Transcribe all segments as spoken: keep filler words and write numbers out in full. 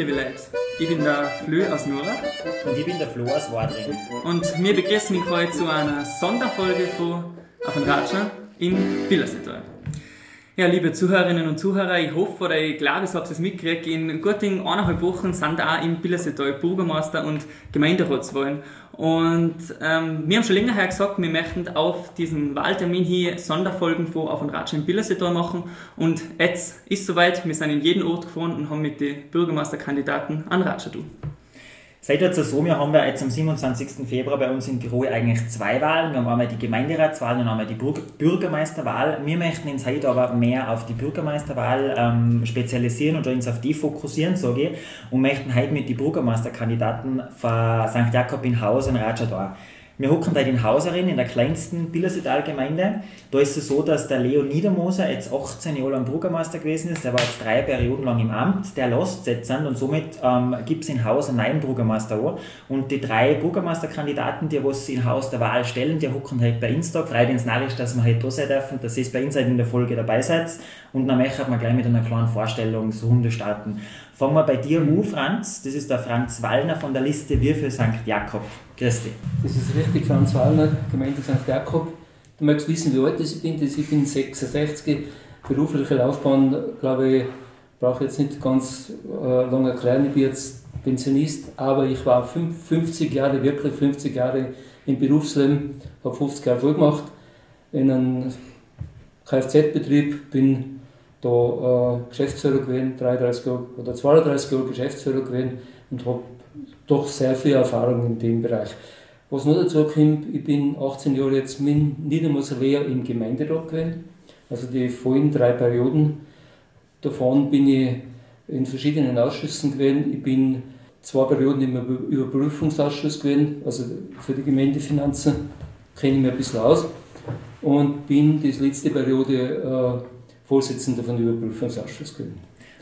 liebe Leute, ich bin der Flö aus Nurach. Und ich bin der Flo aus Wadring. Und wir begrüßen mich heute zu einer Sonderfolge von Auf den Ratscher im Billerseetal. Ja, liebe Zuhörerinnen und Zuhörer, ich hoffe oder ich glaube, ich habe es mitgekriegt, in guten eineinhalb Wochen sind auch im Billerseetal Bürgermeister- und Gemeinderatswahlen. Und ähm, wir haben schon länger her gesagt, wir möchten auf diesen Wahltermin hier Sonderfolgen von Auf den Ratscher im Billerseetal machen. Und jetzt ist es soweit, wir sind in jeden Ort gefahren und haben mit den Bürgermeisterkandidaten einen Ratscher tun. Seid ihr so, wir haben ja jetzt am siebenundzwanzigsten Februar bei uns in Tirol eigentlich zwei Wahlen. Wir haben einmal die Gemeinderatswahl und einmal die Bürgermeisterwahl. Wir möchten uns heute aber mehr auf die Bürgermeisterwahl ähm, spezialisieren und uns auf die fokussieren, sage ich, und möchten heute mit den Bürgermeisterkandidaten von Sankt Jakob in Haus und Ratscher da. Wir hocken da in Hauserin, in der kleinsten Billerseetal-Gemeinde. Da ist es so, dass der Leo Niedermoser jetzt achtzehn Jahre lang Bürgermeister gewesen ist. Der war jetzt drei Perioden lang im Amt. Der lässt jetzt und somit ähm, gibt es in Haus einen neuen Bürgermeister an. Und die drei Bürgermeisterkandidaten, die was in Haus der Wahl stellen, die hocken halt bei uns da. Freut uns narrisch, dass wir heute da sein dürfen, dass ihr bei uns in der Folge dabei seid. Und dann möchten wir gleich mit einer kleinen Vorstellungsrunde starten. Fangen wir bei dir an, Franz. Das ist der Franz Wallner von der Liste Wir für Sankt Jakob. Grüß dich. Das ist richtig, Franz Wallner, Gemeinde Sankt Jakob. Du magst wissen, wie alt ich bin. Ich bin sechsundsechzig. Berufliche Laufbahn, glaube ich, brauche jetzt nicht ganz äh, lange erklären. Ich bin jetzt Pensionist, aber ich war fünfzig Jahre, wirklich fünfzig Jahre im Berufsleben, habe fünfzig Jahre voll gemacht in einem Kfz-Betrieb, bin da äh, Geschäftsführer gewesen, dreiunddreißig Jahre oder zweiunddreißig Jahre Geschäftsführer gewesen und habe doch sehr viel Erfahrung in dem Bereich. Was noch dazu kommt, ich bin achtzehn Jahre jetzt mit Niedermoser Lea im Gemeinderat gewesen, also die vollen drei Perioden. Davon bin ich in verschiedenen Ausschüssen gewesen. Ich bin zwei Perioden im Überprüfungsausschuss gewesen, also für die Gemeindefinanzen kenne ich mich ein bisschen aus und bin die letzte Periode äh, Vorsitzender von Überprüfungsausschuss gewesen.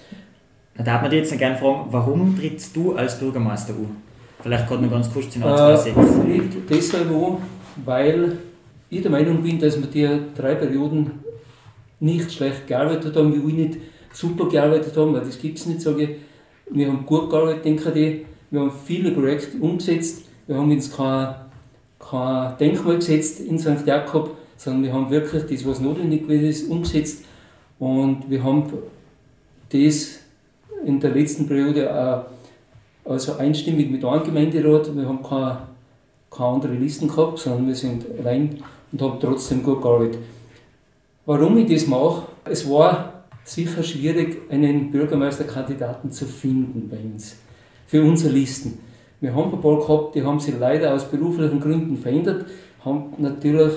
Da darf man dich jetzt noch gerne fragen, warum trittst du als Bürgermeister an? Vielleicht gerade noch ganz kurz in ein, zwei Sätze. Äh, deshalb an, weil ich der Meinung bin, dass wir die drei Perioden nicht schlecht gearbeitet haben, wie wir nicht super gearbeitet haben, weil das gibt es nicht, sage ich. Wir haben gut gearbeitet, denke ich. Wir haben viele Projekte umgesetzt. Wir haben uns kein, kein Denkmal gesetzt in Sankt Jakob, sondern wir haben wirklich das, was notwendig gewesen ist, umgesetzt. Und wir haben das in der letzten Periode auch also einstimmig mit einem Gemeinderat. Wir haben keine, keine anderen Listen gehabt, sondern wir sind rein und haben trotzdem gut gearbeitet. Warum ich das mache? Es war sicher schwierig, einen Bürgermeisterkandidaten zu finden bei uns, für unsere Listen. Wir haben ein paar gehabt, die haben sich leider aus beruflichen Gründen verändert, haben natürlich,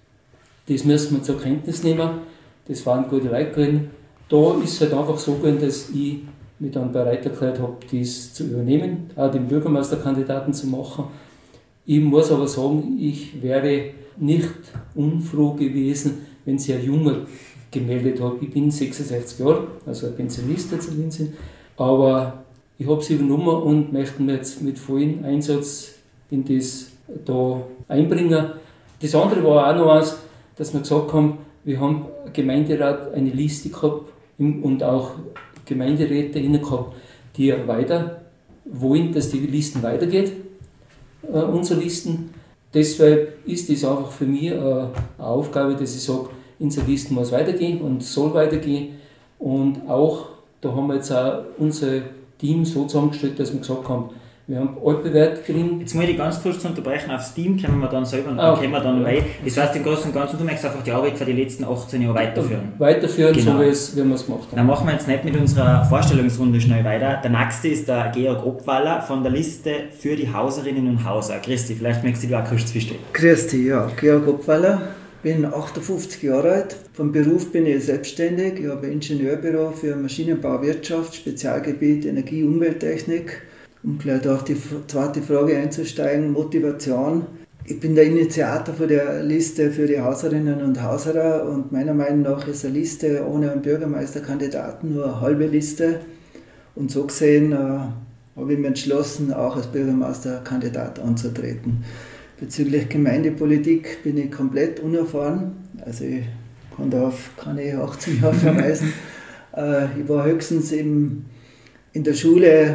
das müssen wir zur Kenntnis nehmen. Das waren gute Leute gewesen. Da ist es halt einfach so gewesen, dass ich mich dann bereit erklärt habe, das zu übernehmen, auch den Bürgermeisterkandidaten zu machen. Ich muss aber sagen, ich wäre nicht unfroh gewesen, wenn sich ein Junger gemeldet hat. Ich bin sechsundsechzig Jahre, also ein Pensionist jetzt in Sinn, aber ich habe es übernommen und möchte mich jetzt mit vollem Einsatz in das da einbringen. Das andere war auch noch eins, dass wir gesagt haben, wir haben Gemeinderat eine Liste gehabt und auch Gemeinderäte inne gehabt, die weiter wollen, dass die Listen weitergeht, äh, unsere Listen. Deshalb ist es einfach für mich äh, eine Aufgabe, dass ich sage, unsere Listen muss weitergehen und soll weitergehen. Und auch, da haben wir jetzt auch unser Team so zusammengestellt, dass wir gesagt haben, wir haben Altbewährt drin. Jetzt muss ich ganz kurz unterbrechen, aufs Team kommen wir dann selber und ah, dann kommen wir dann rein. Das heißt im Großen und Ganzen, du möchtest einfach die Arbeit für die letzten achtzehn Jahre weiterführen. Weiterführen, genau. So wie, es, wie wir es gemacht haben. Dann machen wir jetzt nicht mit unserer Vorstellungsrunde schnell weiter. Der nächste ist der Georg Obwaller von der Liste für die Hauserinnen und Hauser. Christi, vielleicht möchtest du dich auch kurz verstehen. Christi, ja, Georg Obwaller. Bin achtundfünfzig Jahre alt. Vom Beruf bin ich selbstständig. Ich habe ein Ingenieurbüro für Maschinenbauwirtschaft, Spezialgebiet Energie- und Umwelttechnik. Um gleich auf die zweite Frage einzusteigen, Motivation. Ich bin der Initiator von der Liste für die Hauserinnen und Hauserer und meiner Meinung nach ist eine Liste ohne einen Bürgermeisterkandidaten nur eine halbe Liste. Und so gesehen äh, habe ich mich entschlossen, auch als Bürgermeisterkandidat anzutreten. Bezüglich Gemeindepolitik bin ich komplett unerfahren. Also ich kann da auf keine achtzehn Jahre verweisen. äh, ich war höchstens im, in der Schule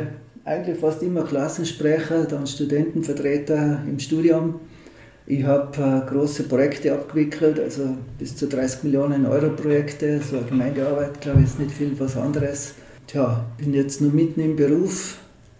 eigentlich fast immer Klassensprecher, dann Studentenvertreter im Studium. Ich habe äh, große Projekte abgewickelt, also bis zu dreißig Millionen Euro Projekte. So eine Gemeindearbeit, glaube ich, ist nicht viel was anderes. Tja, bin jetzt nur mitten im Beruf.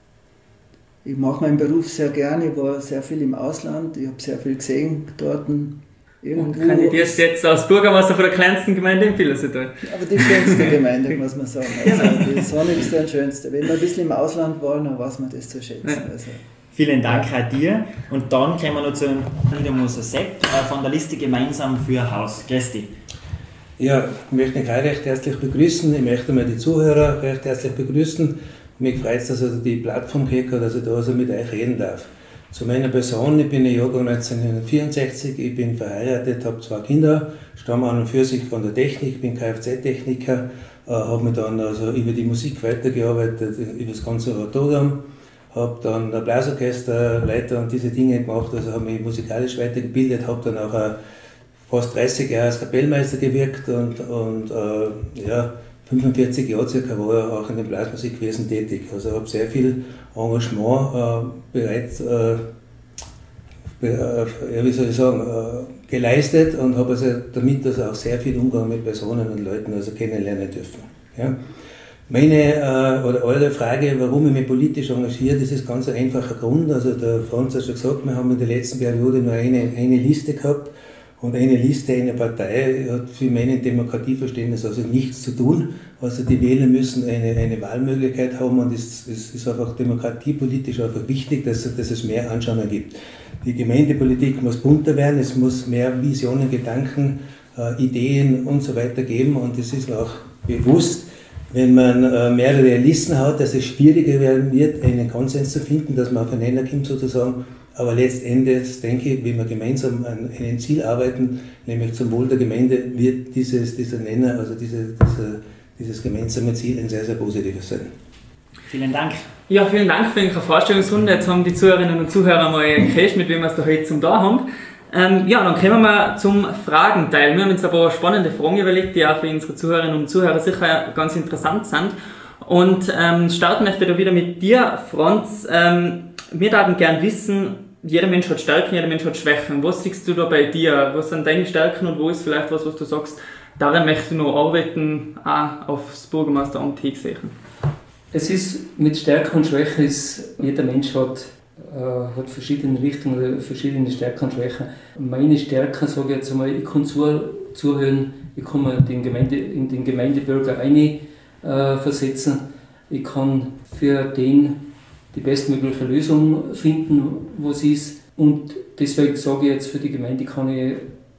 Ich mache meinen Beruf sehr gerne, ich war sehr viel im Ausland, ich habe sehr viel gesehen dort. Irgendwo. Und kandidierst jetzt als Bürgermeister von der kleinsten Gemeinde in Pillersetal. Aber die schönste Gemeinde, muss man sagen. Also die sonnigste und schönste. Wenn wir ein bisschen im Ausland waren, dann weiß man das zu schätzen. Ja. Also. Vielen Dank auch dir. Und dann kommen wir noch zu Moser Sepp von der Liste Gemeinsam für Haus. Grüß dich. Ja, ich möchte mich auch recht herzlich begrüßen. Ich möchte mal die Zuhörer recht herzlich begrüßen. Mich freut es, dass ich die Plattform gekriegt habe, dass ich da also mit euch reden darf. Zu meiner Person, ich bin Jahrgang neunzehnhundertvierundsechzig, ich bin verheiratet, habe zwei Kinder, stamme an und für sich von der Technik, bin Kfz-Techniker, äh, habe mich dann also über die Musik weitergearbeitet, über das Konservatorium, habe dann ein Blasorchester, Leiter und diese Dinge gemacht, also habe mich musikalisch weitergebildet, habe dann auch äh, fast dreißig Jahre als Kapellmeister gewirkt und, und äh, ja, fünfundvierzig Jahre circa war ich auch in dem Blasmusikwesen tätig. Also ich habe sehr viel Engagement äh, bereits, äh, be, äh, ja, wie soll ich sagen, äh, geleistet und habe also damit also auch sehr viel Umgang mit Personen und Leuten also kennenlernen dürfen. Ja. Meine äh, oder eure Frage, warum ich mich politisch engagiere, das ist ganz ein einfacher Grund. Also der Franz hat schon gesagt, wir haben in der letzten Periode nur eine, eine Liste gehabt. Und eine Liste, eine Partei hat für mein Demokratieverständnis also nichts zu tun. Also die Wähler müssen eine, eine Wahlmöglichkeit haben und es, es ist einfach demokratiepolitisch einfach wichtig, dass, dass es mehr Anschauungen gibt. Die Gemeindepolitik muss bunter werden, es muss mehr Visionen, Gedanken, äh, Ideen und so weiter geben und es ist mir auch bewusst, wenn man äh, mehrere Listen hat, dass es schwieriger werden wird, einen Konsens zu finden, dass man aufeinander kommt sozusagen. Aber letztendlich denke ich, wenn wir gemeinsam an einem Ziel arbeiten, nämlich zum Wohl der Gemeinde, wird dieses, dieser Nenner, also diese, dieser, dieses gemeinsame Ziel ein sehr, sehr positives sein. Vielen Dank. Ja, vielen Dank für die Vorstellungsrunde. Jetzt haben die Zuhörerinnen und Zuhörer mal gehört, mit wem wir es da heute zum da haben. Ähm, ja, dann kommen wir zum Fragenteil. Wir haben uns ein paar spannende Fragen überlegt, die auch für unsere Zuhörerinnen und Zuhörer sicher ganz interessant sind. Und ähm, starten möchte ich da wieder mit dir, Franz. Ähm, Wir würden gerne wissen, jeder Mensch hat Stärken, jeder Mensch hat Schwächen. Was siehst du da bei dir? Was sind deine Stärken und wo ist vielleicht was, was du sagst, daran möchtest du noch arbeiten, auch aufs Bürgermeisteramt hingesehen? Es ist mit Stärken und Schwächen, ist, jeder Mensch hat, äh, hat verschiedene Richtungen, verschiedene Stärken und Schwächen. Meine Stärken, sage ich jetzt einmal, ich kann zu, zuhören, ich kann mir den Gemeinde, in den Gemeindebürger eine äh, versetzen, ich kann für den die bestmögliche Lösung finden, was ist. Und deswegen sage ich jetzt, für die Gemeinde kann ich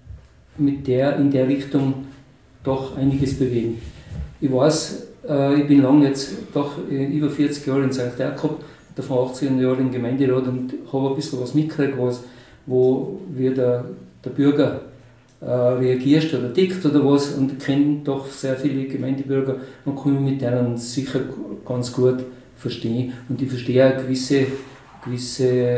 mit der, in der Richtung doch einiges bewegen. Ich weiß, äh, ich bin lange jetzt, doch über vierzig Jahre in Sankt Jakob, davon achtzehn Jahre im Gemeinderat und habe ein bisschen was mitgekriegt, was, wo wie der, der Bürger äh, reagiert oder tickt oder was, und ich kenne doch sehr viele Gemeindebürger und kann mit denen sicher ganz gut verstehen. Und ich verstehe auch gewisse, gewisse äh,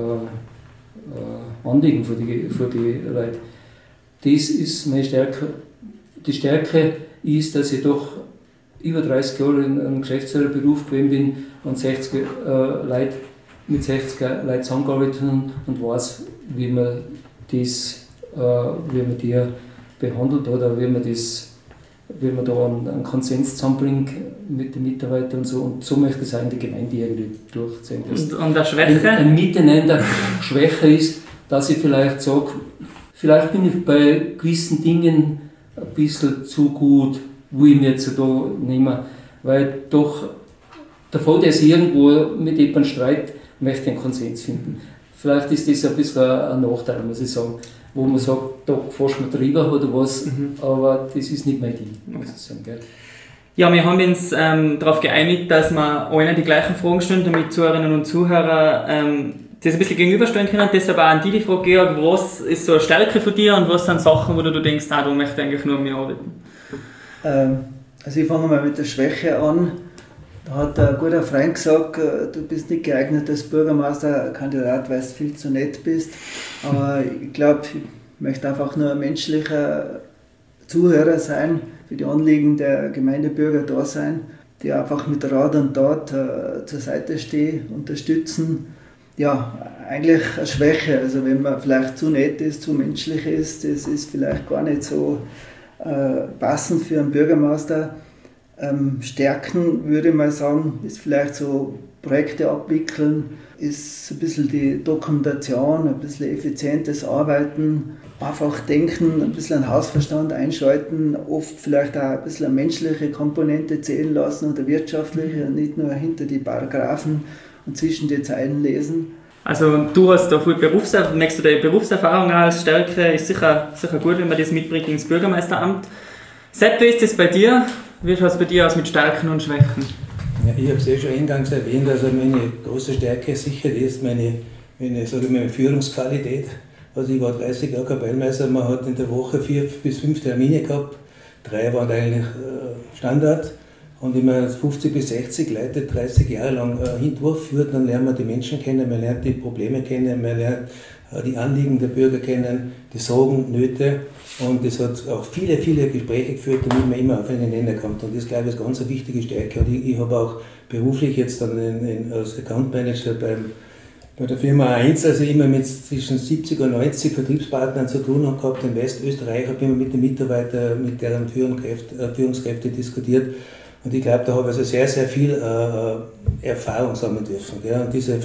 äh, Anliegen für die, für die Leute. Das ist meine Stärke. Die Stärke ist, dass ich doch über dreißig Jahre in einem Geschäftsführerberuf gewesen bin und sechzig äh, Leute, mit sechzig Leuten zusammengearbeitet habe und weiß, wie man, das, äh, wie man die behandelt oder wie man das, wie man da einen, einen Konsens zusammenbringt mit den Mitarbeitern und so. Und so möchte ich es auch in der Gemeinde irgendwie durchziehen. Und, und der Schwäche? Ein, ein Miteinander Schwäche ist, dass ich vielleicht sage, vielleicht bin ich bei gewissen Dingen ein bisschen zu gut, wo ich mir jetzt da nehme, weil doch der Fall, der sich irgendwo mit jemandem streitet, möchte einen Konsens finden. Vielleicht ist das ein bisschen ein Nachteil, muss ich sagen, wo man sagt, da fährst du drüber oder was, mhm. aber das ist nicht mein Ding, muss ich sagen. Gell? Ja, wir haben uns ähm, darauf geeinigt, dass wir allen die gleichen Fragen stellen, damit Zuhörerinnen und Zuhörer ähm, das ein bisschen gegenüberstellen können. Deshalb auch an die die Frage, Georg, was ist so eine Stärke von dir und was sind Sachen, wo du denkst, ah, du möchtest eigentlich nur mit mir arbeiten? Ähm, also ich fange mal mit der Schwäche an. Da hat ein guter Freund gesagt, du bist nicht geeignet als Bürgermeisterkandidat, weil du viel zu nett bist. Aber ich glaube, ich möchte einfach nur ein menschlicher Zuhörer sein, für die Anliegen der Gemeindebürger da sein. die einfach mit Rat und Tat äh, zur Seite stehen, unterstützen. Ja, eigentlich eine Schwäche. Also wenn man vielleicht zu nett ist, zu menschlich ist, das ist vielleicht gar nicht so äh, passend für einen Bürgermeister. Ähm, Stärken würde ich mal sagen, ist vielleicht so Projekte abwickeln, ist ein bisschen die Dokumentation, ein bisschen effizientes Arbeiten, einfach denken, ein bisschen einen Hausverstand einschalten, oft vielleicht auch ein bisschen eine menschliche Komponente zählen lassen oder wirtschaftliche, nicht nur hinter die Paragraphen und zwischen die Zeilen lesen. Also du hast da viel Berufserfahrung, merkst du deine Berufserfahrung auch als Stärke, ist sicher, sicher gut, wenn man das mitbringt ins Bürgermeisteramt. Sepp, wie ist das bei dir? Wie schaut es bei dir aus mit Stärken und Schwächen? Ja, ich habe es eh schon eingangs erwähnt, also meine große Stärke sicher ist meine, meine, sage ich, meine Führungsqualität. Also ich war dreißig Jahre Kapellmeister, man hat in der Woche vier bis fünf Termine gehabt, drei waren eigentlich Standard. Und wenn man fünfzig bis sechzig Leute dreißig Jahre lang äh, durchführt, dann lernt man die Menschen kennen, man lernt die Probleme kennen, man lernt äh, die Anliegen der Bürger kennen, die Sorgen, Nöte. Und es hat auch viele, viele Gespräche geführt, damit man immer auf einen Nenner kommt. Und das, glaube ich, ist eine ganz wichtige Stärke. Und ich, ich habe auch beruflich jetzt dann in, in, als Account Manager beim, bei der Firma A eins, also immer mit zwischen siebzig und neunzig Vertriebspartnern zu tun gehabt in Westösterreich, habe immer mit den Mitarbeitern, mit deren Führungskräfte, äh, Führungskräfte diskutiert. Und ich glaube, da habe ich also sehr, sehr viel äh, Erfahrung sammeln dürfen. Gell? Und diese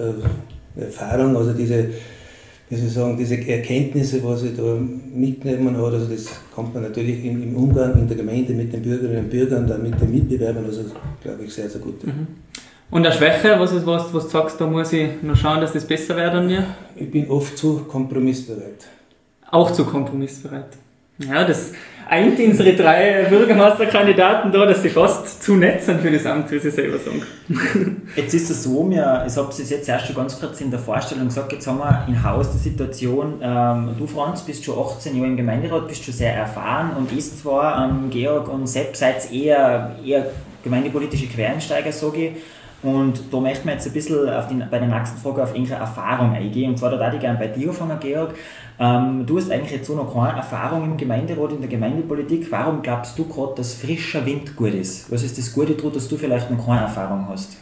äh, Erfahrung, also diese, wie soll ich sagen, diese Erkenntnisse, was ich da mitgenommen habe, also das kommt man natürlich im, im Umgang in der Gemeinde mit den Bürgerinnen und Bürgern, dann mit den Mitbewerbern, also glaube ich sehr, sehr gut. Mhm. Und eine Schwäche, was ist was, was du sagst, da muss ich noch schauen, dass das besser wird an mir? Ich bin oft zu kompromissbereit. Auch zu kompromissbereit. Ja, das eint unsere drei Bürgermeisterkandidaten da, dass sie fast zu nett sind für das Amt, wie sie selber sagen. Jetzt ist es so, wir, ich habe es jetzt erst schon ganz kurz in der Vorstellung gesagt, jetzt haben wir in Haus die Situation, ähm, du Franz bist schon achtzehn Jahre im Gemeinderat, bist schon sehr erfahren und ich zwar, ähm, Georg und Sepp, seid eher, eher gemeindepolitische Quereinsteiger, sage ich. Und da möchten wir jetzt ein bisschen auf die, bei der nächsten Frage auf irgendeine Erfahrung eingehen. Und zwar da würde ich gerne bei dir anfangen, Georg. Ähm, du hast eigentlich jetzt so noch keine Erfahrung im Gemeinderat, in der Gemeindepolitik. Warum glaubst du gerade, dass frischer Wind gut ist? Was ist das Gute daran, dass du vielleicht noch keine Erfahrung hast?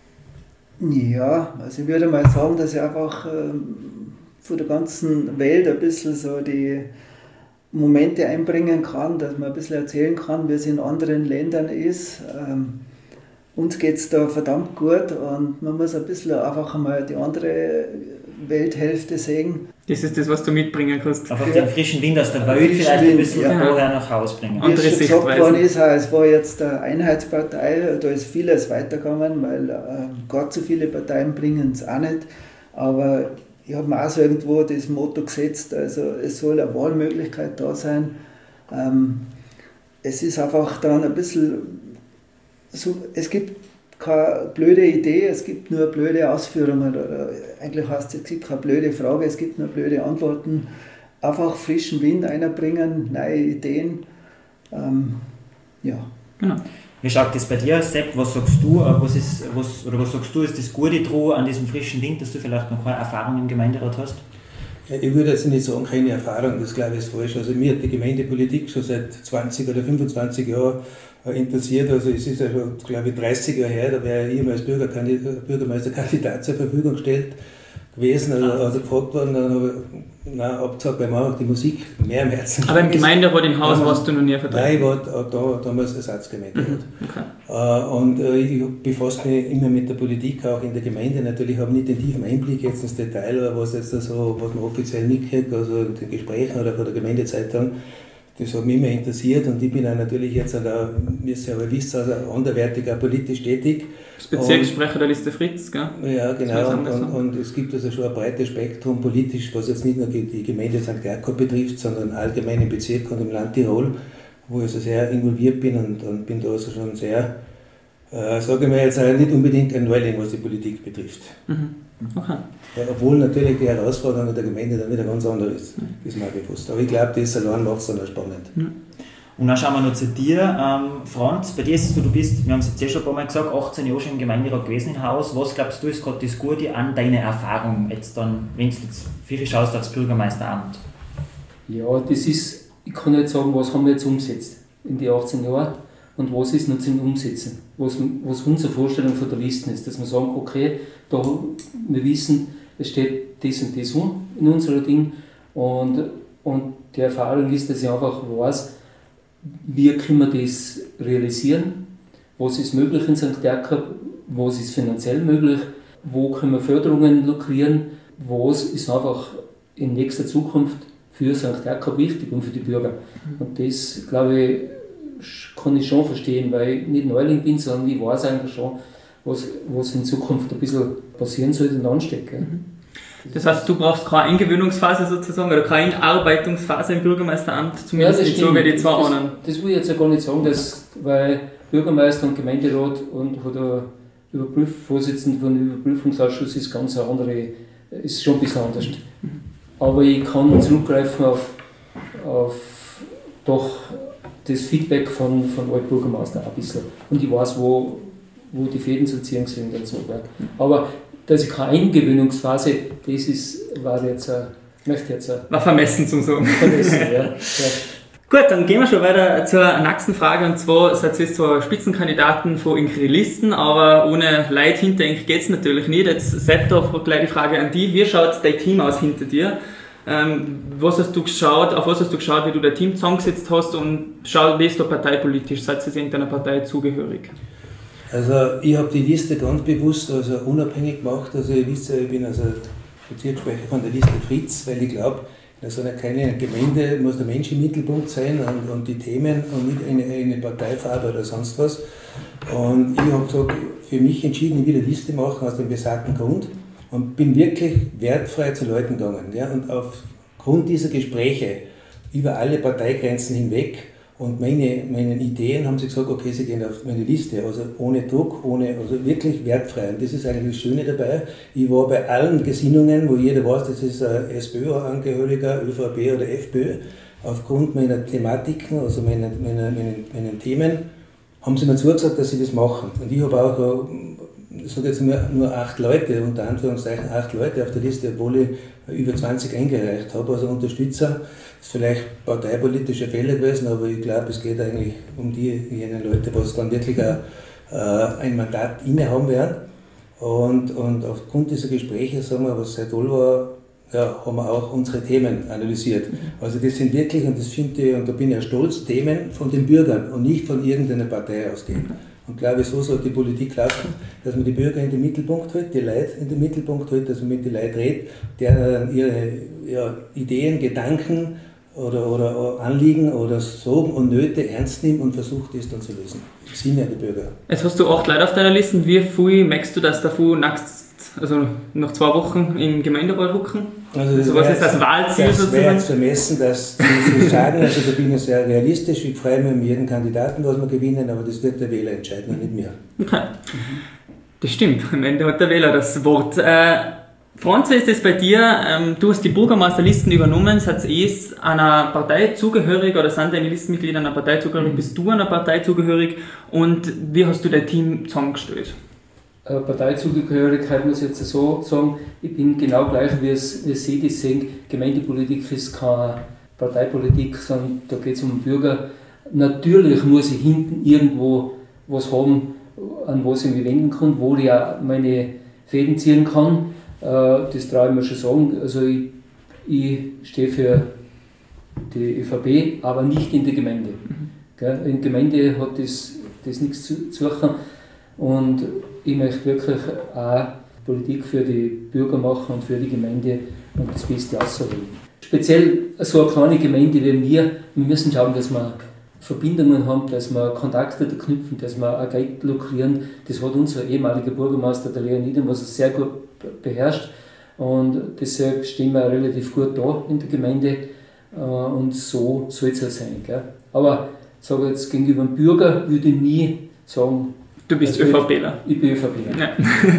Ja, also ich würde mal sagen, dass ich einfach ähm, von der ganzen Welt ein bisschen so die Momente einbringen kann, dass man ein bisschen erzählen kann, wie es in anderen Ländern ist. Ähm, Uns geht es da verdammt gut und man muss ein bisschen einfach einmal die andere Welthälfte sehen. Das ist das, was du mitbringen kannst. Einfach ja. Den frischen Wind aus der Welt vielleicht ein bisschen ja. vorher nach Hause bringen. Wie es schon gesagt worden ist, es war jetzt eine Einheitspartei, da ist vieles weitergegangen, weil äh, gar zu viele Parteien bringen es auch nicht. Aber ich habe mir auch so irgendwo das Motto gesetzt, also es soll eine Wahlmöglichkeit da sein. Ähm, es ist einfach dann ein bisschen... So, es gibt keine blöde Idee, es gibt nur blöde Ausführungen. Oder eigentlich heißt es, es gibt keine blöde Frage, es gibt nur blöde Antworten. Einfach frischen Wind einbringen, neue Ideen. Ähm, ja. Genau. Wie schaut das bei dir aus, Sepp? Was sagst du, was ist, was, oder was sagst du, ist das Gute dran an diesem frischen Wind, dass du vielleicht noch keine Erfahrung im Gemeinderat hast? Ja, ich würde jetzt nicht sagen, keine Erfahrung, das glaube ich ist falsch. Also mir hat die Gemeindepolitik schon seit zwanzig oder fünfundzwanzig Jahren interessiert. Also es ist ja schon, glaube ich, dreißig Jahre her, da wäre ich immer als Bürgermeisterkandidat zur Verfügung gestellt gewesen, also, also gefragt worden, dann habe ich nein, abgesagt, weil man auch die Musik mehr im Herzen. Aber im Gemeinderat in Haus warst du noch nie vertreten? Nein, ich war da, damals Ersatzgemeinderat. Mhm. Okay. Uh, und uh, ich befasse mich immer mit der Politik, auch in der Gemeinde. Natürlich habe ich nicht den tiefen Einblick jetzt ins Detail, was jetzt so, was man offiziell mitkriegt, also in den Gesprächen oder von der Gemeindezeitung. Das hat mich immer interessiert und ich bin auch natürlich jetzt, auch, wie ihr aber wisst, also anderweitig auch politisch tätig. Das Bezirkssprecher der Liste Fritz, gell? Ja, genau. Und, und, und es gibt also schon ein breites Spektrum politisch, was jetzt nicht nur die Gemeinde Sankt Jakob betrifft, sondern allgemein im Bezirk und im Land Tirol, wo ich also sehr involviert bin und, und bin da also schon sehr, äh, sage ich mal jetzt auch nicht unbedingt ein Neuling, was die Politik betrifft. Mhm. Okay. Ja, obwohl natürlich die Herausforderung der Gemeinde dann wieder ganz anders ist, mhm. ist mir bewusst. Aber ich glaube, das allein macht es dann auch spannend. Mhm. Und dann schauen wir noch zu dir, ähm, Franz. Bei dir ist es so, du bist, wir haben es jetzt eh schon ein paar Mal gesagt, achtzehn Jahre schon im Gemeinderat gewesen im Haus. Was glaubst du, ist gerade das Gute an deiner Erfahrung, jetzt dann, wenn du jetzt viel schaust aufs Bürgermeisteramt? Ja, das ist, ich kann nicht sagen, was haben wir jetzt umgesetzt in den achtzehn Jahren, und was ist noch zum Umsetzen, was, was unsere Vorstellung von der Liste ist, dass wir sagen, okay, da, wir wissen, es steht das und das um in unserem Ding und, und die Erfahrung ist, dass ich einfach weiß, wie können wir das realisieren, was ist möglich in Sankt Jakob, was ist finanziell möglich, wo können wir Förderungen lukrieren, was ist einfach in nächster Zukunft für Sankt Jakob wichtig und für die Bürger. Und das, glaube ich, kann ich schon verstehen, weil ich nicht Neuling bin, sondern ich weiß eigentlich schon, was, was in Zukunft ein bisschen passieren sollte und ansteht. Gell? Das heißt, du brauchst keine Eingewöhnungsphase sozusagen oder keine Einarbeitungsphase im Bürgermeisteramt, zumindest ja, nicht so wie die zwei das, anderen. Das, das will ich jetzt ja gar nicht sagen, dass, weil Bürgermeister und Gemeinderat und oder Überprüf, Vorsitzender von dem Überprüfungsausschuss ist ganz eine andere, ist schon ein bisschen anders. Aber ich kann zurückgreifen auf, auf doch das Feedback von, von Altbürgermeister ein bisschen. Und ich weiß, wo, wo die Fäden zu ziehen sind und so. Aber dass ich keine Eingewöhnungsphase, das ist, war jetzt ein, möchte jetzt ein, war vermessen zum Sagen. Vermessen, ja. ja. Gut, dann gehen wir schon weiter zur nächsten Frage, und zwar seid ihr zwar Spitzenkandidaten von irgendwelchen Listen, aber ohne Leute hinter euch geht es natürlich nicht. Jetzt Sepp, da gleich die Frage an dich, wie schaut dein Team aus hinter dir? Ähm, was hast du geschaut, auf was hast du geschaut, wie du dein Team zusammengesetzt hast, und schau, wie ist da parteipolitisch, seid ihr irgendeiner Partei zugehörig? Also ich habe die Liste ganz bewusst also unabhängig gemacht, also ihr wisst ja, ich bin also Bezirkssprecher von der Liste Fritz, weil ich glaube, in so einer kleinen Gemeinde muss der Mensch im Mittelpunkt sein und, und die Themen und nicht eine, eine Parteifarbe oder sonst was. Und ich habe gesagt, für mich entschieden, ich will eine Liste machen aus dem besagten Grund und bin wirklich wertfrei zu Leuten gegangen. Ja? Und aufgrund dieser Gespräche über alle Parteigrenzen hinweg und meine, meine Ideen haben sie gesagt, okay, sie gehen auf meine Liste, also ohne Druck, ohne, also wirklich wertfrei. Und das ist eigentlich das Schöne dabei. Ich war bei allen Gesinnungen, wo jeder weiß, das ist ein SPÖ-Angehöriger, ÖVP oder FPÖ, aufgrund meiner Thematiken, also meiner, meiner, meinen, meinen Themen, haben sie mir zugesagt, dass sie das machen. Und ich habe auch, so, ich sage jetzt nur, nur acht Leute, unter Anführungszeichen acht Leute auf der Liste, obwohl ich über zwanzig eingereicht habe, also Unterstützer. Das ist vielleicht parteipolitischer Fehler gewesen, aber ich glaube, es geht eigentlich um die, jene Leute, die dann wirklich ein, äh, ein Mandat innehaben werden. Und, und aufgrund dieser Gespräche, sagen wir, was sehr toll war, ja, haben wir auch unsere Themen analysiert. Also das sind wirklich, und das finde ich, und da bin ich ja stolz, Themen von den Bürgern und nicht von irgendeiner Partei ausgehen. Und glaube, so soll die Politik laufen, dass man die Bürger in den Mittelpunkt hält, die Leute in den Mittelpunkt hält, dass man mit den Leuten redet, deren ihre ja, Ideen, Gedanken oder, oder Anliegen oder Sorgen und Nöte ernst nimmt und versucht, das dann zu lösen. Im Sinne der Bürger. Jetzt hast du acht Leute auf deiner Liste. Wie viel merkst du, dass davon nächst, also nach zwei Wochen im Gemeinderat rücken? Also, das also was ist das Wahlziel das sozusagen? Das wäre vermessen, das zu sagen. Also da bin ich sehr realistisch. Ich freue mich um jeden Kandidaten, was wir gewinnen, aber das wird der Wähler entscheiden und nicht mehr. Okay. Das stimmt. Am Ende hat der Wähler das Wort. Äh, Franz, wie ist das bei dir? Ähm, du hast die Bürgermeisterlisten übernommen. Seid ihr einer Partei zugehörig oder sind deine Listenmitglieder einer Partei zugehörig? Bist du einer Partei zugehörig? Und wie hast du dein Team zusammengestellt? Parteizugehörigkeit muss ich jetzt so sagen, ich bin genau gleich, wie es, wie es Sie das sehen. Gemeindepolitik ist keine Parteipolitik, sondern da geht es um den Bürger. Natürlich muss ich hinten irgendwo was haben, an was ich mich wenden kann, wo ich auch meine Fäden ziehen kann. Das traue ich mir schon sagen. Also ich, ich stehe für die ÖVP, aber nicht in der Gemeinde. Mhm. In der Gemeinde hat das, das nichts zu suchen. Und ich möchte wirklich auch Politik für die Bürger machen und für die Gemeinde und das Beste auszuholen. Speziell so eine kleine Gemeinde wie wir, wir müssen schauen, dass wir Verbindungen haben, dass wir Kontakte knüpfen, dass wir auch Geld lukrieren. Das hat unser ehemaliger Bürgermeister, der Leon Niedem, was er sehr gut beherrscht. Und deshalb stehen wir relativ gut da in der Gemeinde. Und so soll es auch sein. Gell? Aber sage jetzt, gegenüber dem Bürger würde ich nie sagen, du bist also ÖVPler. Ich, ich bin ÖVPler. Ja.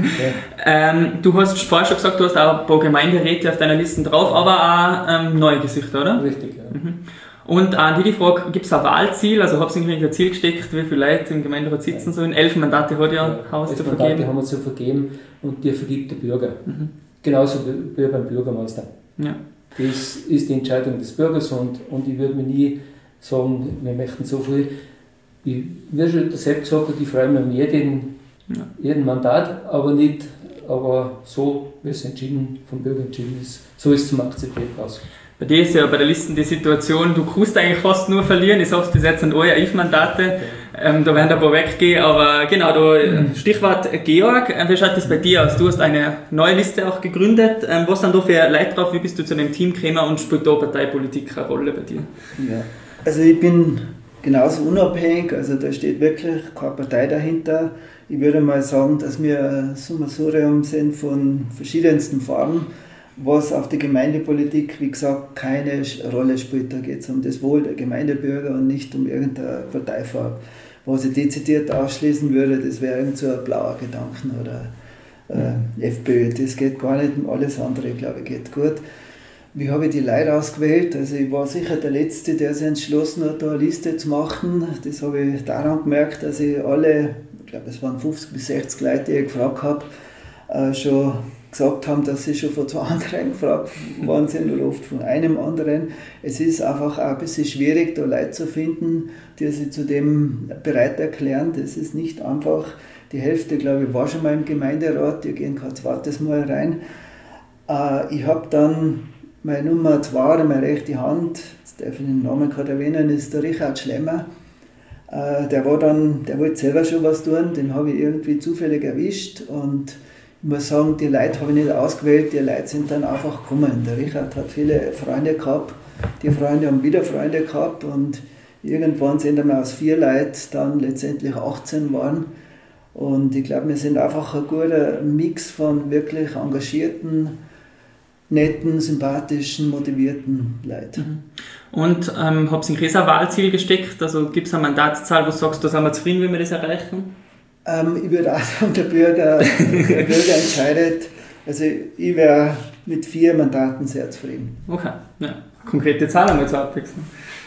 Ja. ähm, du hast vorher schon gesagt, du hast auch ein paar Gemeinderäte auf deiner Liste drauf, aber auch ähm, neue Gesichter, oder? Richtig, ja. Mhm. Und an die, die Frage, gibt es ein Wahlziel? Also habt ihr irgendwie ein Ziel gesteckt, wie viele Leute im Gemeinderat sitzen ja. sollen? Elf Mandate hat ja, ja Haus zu vergeben. Mandate haben wir zu vergeben und die vergibt der Bürger. Mhm. Genauso wie beim Bürgermeister. Ja. Das ist die Entscheidung des Bürgers und, und ich würde mir nie sagen, wir möchten so viel. ich, wie schon der Sepp gesagt hat, ich freue mich um jeden, ja. jeden Mandat, aber nicht, aber so, wie es entschieden, vom Bürger entschieden ist, so ist es zum Akzeptieren aus. Bei dir ist ja bei der Liste die Situation, du kannst eigentlich fast nur verlieren. Ich sage es bis jetzt sind alle I F-Mandate, okay. ähm, da werden ein paar weggehen, aber genau, da, Stichwort Georg, wie schaut das bei dir aus? Du hast eine neue Liste auch gegründet. Ähm, was sind da für Leute drauf? Wie bist du zu dem Team gekommen und spielt da Parteipolitik eine Rolle bei dir? Ja. Also ich bin genauso unabhängig, also da steht wirklich keine Partei dahinter. Ich würde mal sagen, dass wir ein Sammelsurium sind von verschiedensten Farben, was auf die Gemeindepolitik, wie gesagt, keine Rolle spielt. Da geht es um das Wohl der Gemeindebürger und nicht um irgendeine Parteifarbe. Was ich dezidiert ausschließen würde, das wäre irgend so ein blauer Gedanken oder äh, FPÖ. Das geht gar nicht, alles andere, glaube ich, geht gut. Wie habe ich die Leute ausgewählt? Also ich war sicher der Letzte, der sich entschlossen hat, da eine Liste zu machen. Das habe ich daran gemerkt, dass ich alle, ich glaube es waren fünfzig bis sechzig Leute, die ich gefragt habe, äh, schon gesagt haben, dass sie schon von zwei anderen gefragt worden sind oder oft von einem anderen. Es ist einfach auch ein bisschen schwierig, da Leute zu finden, die sich zu dem bereit erklären. Das ist nicht einfach. Die Hälfte, glaube ich, war schon mal im Gemeinderat, die gehen kein zweites Mal rein. Äh, ich habe dann meine Nummer zwei, oder meine rechte Hand, jetzt darf ich den Namen gerade erwähnen, ist der Richard Schlemmer. Äh, der war dann, der wollte selber schon was tun, den habe ich irgendwie zufällig erwischt und ich muss sagen, die Leute habe ich nicht ausgewählt, die Leute sind dann einfach gekommen. Der Richard hat viele Freunde gehabt, die Freunde haben wieder Freunde gehabt und irgendwann sind wir aus vier Leuten dann letztendlich achtzehn waren. Und ich glaube, wir sind einfach ein guter Mix von wirklich engagierten, netten, sympathischen, motivierten Leuten. Und ähm, habt ihr ein Wahlziel gesteckt? Also gibt es eine Mandatszahl, wo du sagst, da sind wir zufrieden, wenn wir das erreichen? Ähm, ich würde auch sagen, der Bürger, der Bürger entscheidet. Also ich wäre mit vier Mandaten sehr zufrieden. Okay, ja. Konkrete Zahl einmal zur Abwechslung.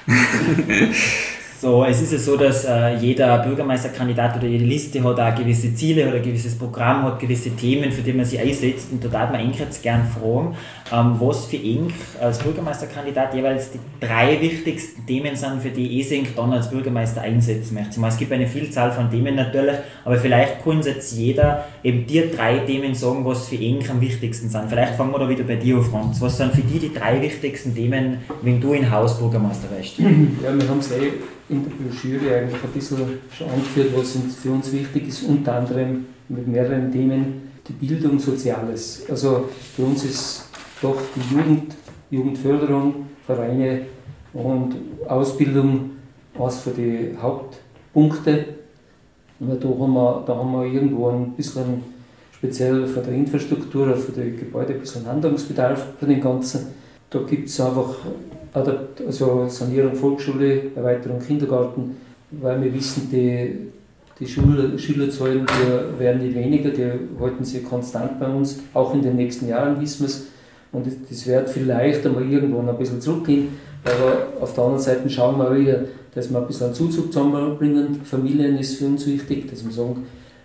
So, es ist ja so, dass äh, jeder Bürgermeisterkandidat oder jede Liste hat auch gewisse Ziele oder ein gewisses Programm, hat gewisse Themen, für die man sich einsetzt. Und da darf man Enk jetzt gerne fragen, ähm, was für Enk als Bürgermeisterkandidat jeweils die drei wichtigsten Themen sind, für die ich Enk dann als Bürgermeister einsetzen möchte. Es gibt eine Vielzahl von Themen natürlich, aber vielleicht kann jetzt jeder eben dir drei Themen sagen, was für Enk am wichtigsten sind. Vielleicht fangen wir da wieder bei dir an, Franz. Was sind für dich die drei wichtigsten Themen, wenn du in Haus Bürgermeister wärst? Ja, wir haben es eh in der Broschüre eigentlich ein bisschen schon angeführt, was für uns wichtig ist, unter anderem mit mehreren Themen die Bildung, Soziales. Also für uns ist doch die Jugend, Jugendförderung, Vereine und Ausbildung eines von den Hauptpunkten. Und da haben wir, da haben wir irgendwo ein bisschen speziell von der Infrastruktur, von den Gebäuden ein bisschen Handlungsbedarf bei dem Ganzen. Da gibt es einfach also Sanierung Volksschule, Erweiterung Kindergarten, weil wir wissen, die, die Schul Schülerzahlen die werden nicht weniger, die halten sich konstant bei uns, auch in den nächsten Jahren wissen wir es. Und das wird vielleicht einmal irgendwann ein bisschen zurückgehen, aber auf der anderen Seite schauen wir wieder, dass wir ein bisschen einen Zuzug zusammenbringen. Familien ist für uns wichtig, dass wir sagen,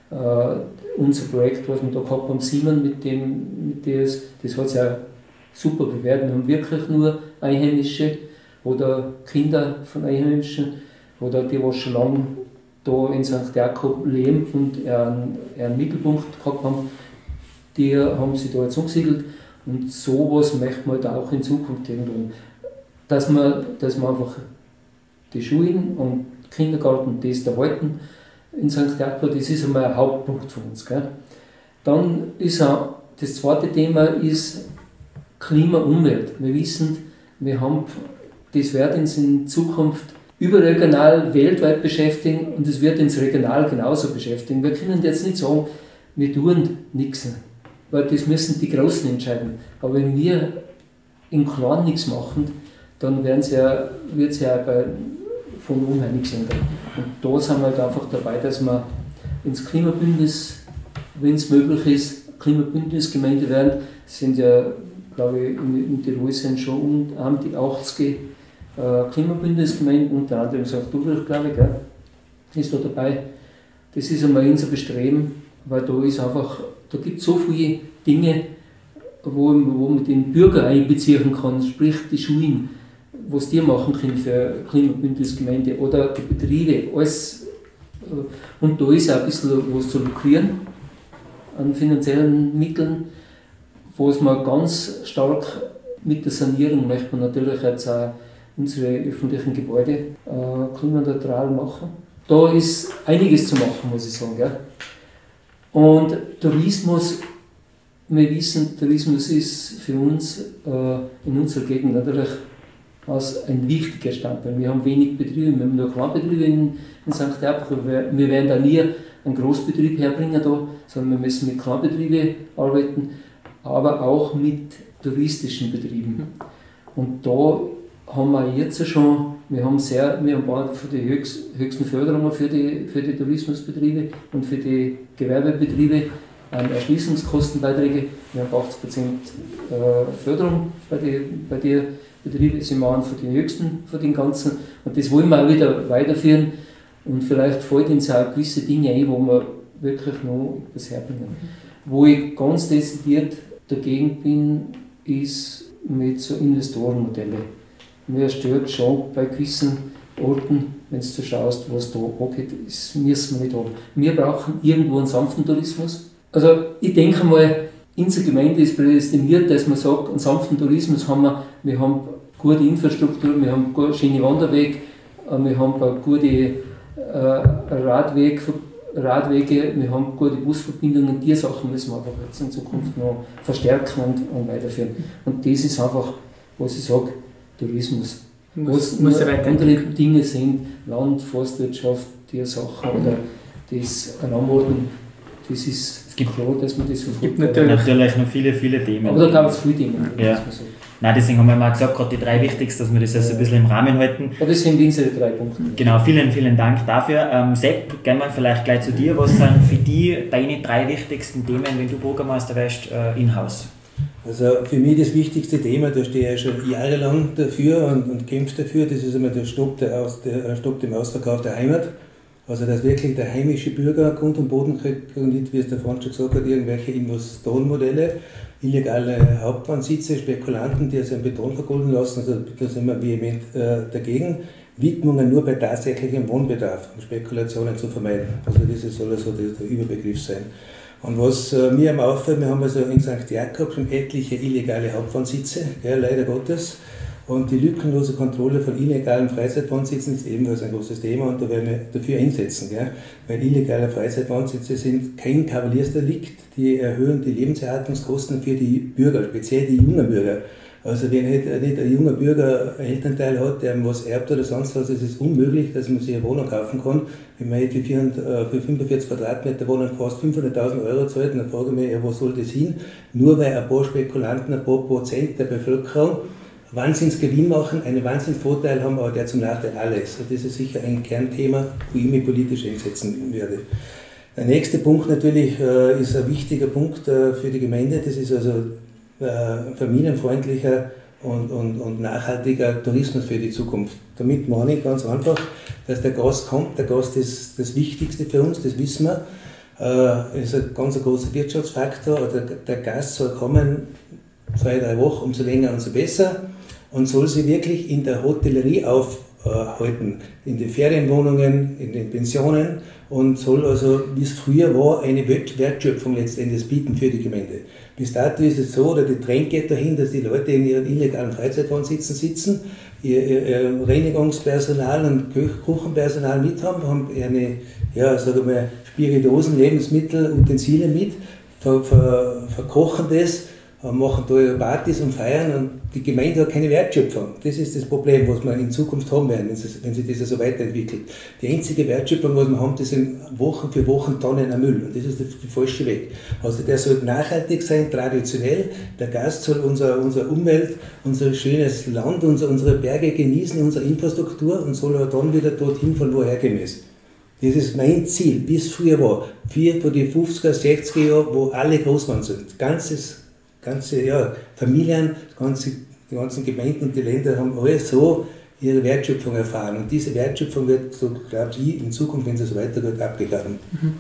äh, unser Projekt, was wir da gehabt haben, Simon, mit dem, mit das, das hat sich auch super bewährt. Wir haben wirklich nur Einheimische oder Kinder von Einheimischen oder die, die schon lange da in Sankt Jakob leben und einen, einen Mittelpunkt gehabt haben, die haben sich da jetzt umgesiedelt und sowas möchten wir da auch in Zukunft irgendwann. Dass wir, dass wir einfach die Schulen und Kindergarten das erhalten in Sankt Jakob, das ist einmal ein Hauptpunkt für uns. Gell? Dann ist auch, das zweite Thema ist Klima, Umwelt. Wir wissen, wir haben, das wird uns in Zukunft überregional, weltweit beschäftigen und es wird uns regional genauso beschäftigen. Wir können jetzt nicht sagen, wir tun nichts, weil das müssen die Großen entscheiden. Aber wenn wir im Kleinen nichts machen, dann wird es ja, ja bei, von oben her nichts ändern. Und da sind wir halt einfach dabei, dass wir ins Klimabündnis, wenn es möglich ist, Klimabündnisgemeinde werden. Das sind ja, glaube ich, in, in Tirol sind schon um die achtzig äh, Klimabündnisgemeinden, unter anderem Sankt Ulrich, glaube ich, gell, ist da dabei. Das ist einmal unser Bestreben, weil da ist einfach, da gibt es so viele Dinge, wo, wo man den Bürger einbeziehen kann, sprich die Schulen. was die machen können für Klimabündnisgemeinde oder die Betriebe, alles. Und da ist auch ein bisschen was zu lukrieren an finanziellen Mitteln, was man ganz stark mit der Sanierung möchte man natürlich jetzt auch unsere öffentlichen Gebäude äh, klimaneutral machen. Da ist einiges zu machen, muss ich sagen. Gell? Und Tourismus, wir wissen, Tourismus ist für uns äh, in unserer Gegend natürlich als ein wichtiger Standbein. Wir haben wenig Betriebe, wir haben nur Kleinbetriebe in, in Sankt Erbach. Wir werden da nie einen Großbetrieb herbringen, da, sondern wir müssen mit Kleinbetrieben arbeiten, aber auch mit touristischen Betrieben. Und da haben wir jetzt schon, wir haben sehr, wir haben bald für die höchst, höchsten Förderungen für die, für die Tourismusbetriebe und für die Gewerbebetriebe an Erschließungskostenbeiträge. Wir haben achtzig Prozent Förderung bei den bei die Betrieben, sind wir für die höchsten von den ganzen. Und das wollen wir auch wieder weiterführen. Und vielleicht fällt uns auch gewisse Dinge ein, wo wir wirklich noch etwas herbringen. Wo ich ganz dezidiert dagegen bin, ist mit so Investorenmodellen. Mir stört schon bei gewissen Orten, wenn du so schaust, was da angeht, das müssen wir nicht haben. Wir brauchen irgendwo einen sanften Tourismus. Also ich denke mal, unsere Gemeinde ist prädestiniert, dass man sagt, einen sanften Tourismus haben wir. Wir haben gute Infrastruktur, wir haben einen schönen Wanderweg, wir haben eine gute äh, Radweg, Radwege, wir haben gute Busverbindungen. Die Sachen müssen wir einfach jetzt in Zukunft noch verstärken und, und weiterführen. Und das ist einfach, was ich sage, Tourismus. Muss, was muss nur andere Dinge sind, Land, Forstwirtschaft, die Sachen oder das Raumordnung, das ist es gibt klar, dass man das verfolgt. Es gibt natürlich, natürlich noch viele, viele Themen. Aber da gab es viele Themen. Ja. So. Nein, deswegen haben wir mal gesagt, gerade die drei wichtigsten, dass wir das also ein bisschen im Rahmen halten. Aber das sind unsere drei Punkte. Genau, vielen, vielen Dank dafür. Ähm, Sepp, gehen wir vielleicht gleich zu dir. Was sind für dich deine drei wichtigsten Themen, wenn du Bürgermeister wärst, äh, in-house? Also für mich das wichtigste Thema, da stehe ich schon jahrelang dafür und, und kämpfe dafür, das ist einmal der Stopp, der Aus, der Stopp dem Ausverkauf der Heimat. Also dass wirklich der heimische Bürger Grund und Boden kriegt und nicht, wie es der Franz schon gesagt hat, irgendwelche Investorenmodelle, illegale Hauptbahnsitze, Spekulanten, die also einen Beton vergolden lassen, also da sind wir vehement äh, dagegen. Widmungen nur bei tatsächlichem Wohnbedarf, um Spekulationen zu vermeiden. Also das soll also der, der Überbegriff sein. Und was äh, mir am auffällt, wir haben also in Sankt Jakob schon etliche illegale Hauptbahnsitze, gell, leider Gottes. Und die lückenlose Kontrolle von illegalen Freizeitwohnsitzen ist ebenfalls ein großes Thema und da werden wir dafür einsetzen. Gell? Weil illegale Freizeitwohnsitze sind kein Kavaliersdelikt, die erhöhen die Lebenserhaltungskosten für die Bürger, speziell die jungen Bürger. Also wenn nicht, nicht ein junger Bürger einen Elternteil hat, der was erbt oder sonst was, ist es unmöglich, dass man sich eine Wohnung kaufen kann. Wenn man jetzt für fünfundvierzig Quadratmeter Wohnung fast fünfhunderttausend Euro zahlt, dann frage ich mich, ja, wo soll das hin? Nur weil ein paar Spekulanten, ein paar Prozent der Bevölkerung Wahnsinnsgewinn machen, einen Wahnsinnsvorteil haben, aber der zum Nachteil aller ist. Und das ist sicher ein Kernthema, wo ich mich politisch einsetzen werde. Der nächste Punkt natürlich äh, ist ein wichtiger Punkt äh, für die Gemeinde, das ist also äh, familienfreundlicher und, und, und nachhaltiger Tourismus für die Zukunft. Damit meine ich ganz einfach, dass der Gast kommt, der Gast ist das Wichtigste für uns, das wissen wir. Äh, ist ein ganz großer Wirtschaftsfaktor, der, der Gast soll kommen, zwei, drei Wochen, umso länger, umso besser. Und soll sie wirklich in der Hotellerie aufhalten, in den Ferienwohnungen, in den Pensionen und soll also, wie es früher war, eine Wertschöpfung letztendlich bieten für die Gemeinde. Bis dato ist es so, oder der Trend geht dahin, dass die Leute in ihren illegalen Freizeitwohnsitzen sitzen, ihr, ihr, ihr Reinigungspersonal und Küchenpersonal mit haben, haben eine, ja, sagen wir, Spirituosen, Lebensmittel, Utensilien mit, ver, ver, verkochen das, machen da Partys und feiern und die Gemeinde hat keine Wertschöpfung. Das ist das Problem, was wir in Zukunft haben werden, wenn sich das so weiterentwickelt. Die einzige Wertschöpfung, was wir haben, das sind Wochen für Wochen Tonnen an Müll und das ist der, der falsche Weg. Also der soll nachhaltig sein, traditionell. Der Gast soll unser, unsere Umwelt, unser schönes Land, unser, unsere Berge genießen, unsere Infrastruktur und soll aber dann wieder dorthin, von woher gemäß. Das ist mein Ziel, bis früher war. Vier von den fünfziger, sechziger Jahren, wo alle groß waren sind. Ganzes ganze ja, Familien, ganze, die ganzen Gemeinden und die Länder haben alle so ihre Wertschöpfung erfahren. Und diese Wertschöpfung wird, so glaube ich, in Zukunft, wenn es so weitergeht, abgegraben. Mhm.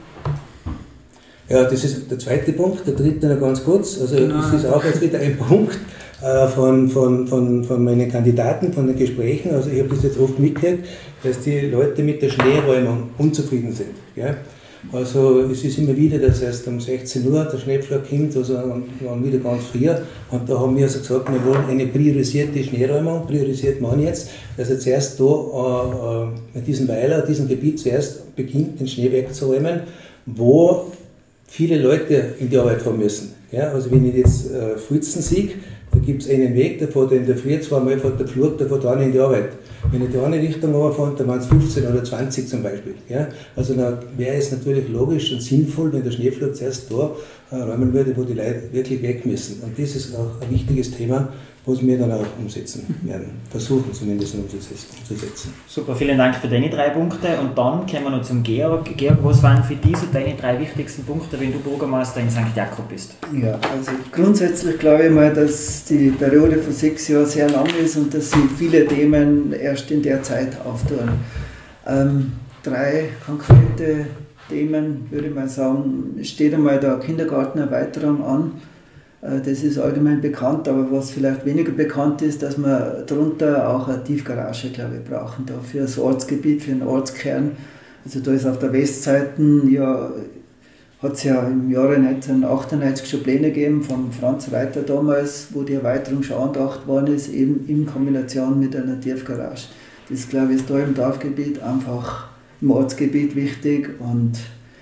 Ja, das ist der zweite Punkt. Der dritte noch ganz kurz. Also, genau. Das ist auch jetzt wieder ein Punkt. äh, von, von, von, von meinen Kandidaten, von den Gesprächen. Also ich habe das jetzt oft mitgekriegt, dass die Leute mit der Schneeräumung unzufrieden sind. Ja? Also es ist immer wieder, dass erst um sechzehn Uhr der Schneepflug kommt, also waren wieder ganz früher. Und da haben wir also gesagt, wir wollen eine priorisierte Schneeräumung. Priorisiert man jetzt, dass er zuerst da äh, mit diesem Weiler, diesem Gebiet zuerst beginnt, den Schnee wegzuräumen, wo viele Leute in die Arbeit fahren müssen. Ja, also wenn ich jetzt äh, Fritzen sehe, da gibt es einen Weg, der fährt in der Früh zweimal fährt der Flug, der fährt dann in die Arbeit. Wenn ich die eine Richtung runterfahre, dann waren es fünfzehn oder zwanzig zum Beispiel. Ja? Also da wäre es natürlich logisch und sinnvoll, wenn der Schneeflug zuerst da äh, räumen würde, wo die Leute wirklich weg müssen. Und das ist auch ein wichtiges Thema, was wir dann auch umsetzen werden. Versuchen zumindest umzusetzen. Super, vielen Dank für deine drei Punkte. Und dann kommen wir noch zum Georg. Georg, was waren für dich so deine drei wichtigsten Punkte, wenn du Bürgermeister in Sankt Jakob bist? Ja, also grundsätzlich glaube ich mal, dass die Periode von sechs Jahren sehr lang ist und dass sich viele Themen erst in der Zeit auftun. Ähm, drei konkrete Themen, würde ich mal sagen, steht einmal der Kindergartenerweiterung an. Das ist allgemein bekannt, aber was vielleicht weniger bekannt ist, dass wir darunter auch eine Tiefgarage, glaube ich, brauchen, da für das Ortsgebiet, für den Ortskern. Also da ist auf der Westseite, ja, hat es ja im Jahre neunzehnhundertachtundneunzig schon Pläne gegeben von Franz Reiter damals, wo die Erweiterung schon angedacht worden ist, eben in Kombination mit einer Tiefgarage. Das, glaube ich, ist da im Dorfgebiet einfach im Ortsgebiet wichtig und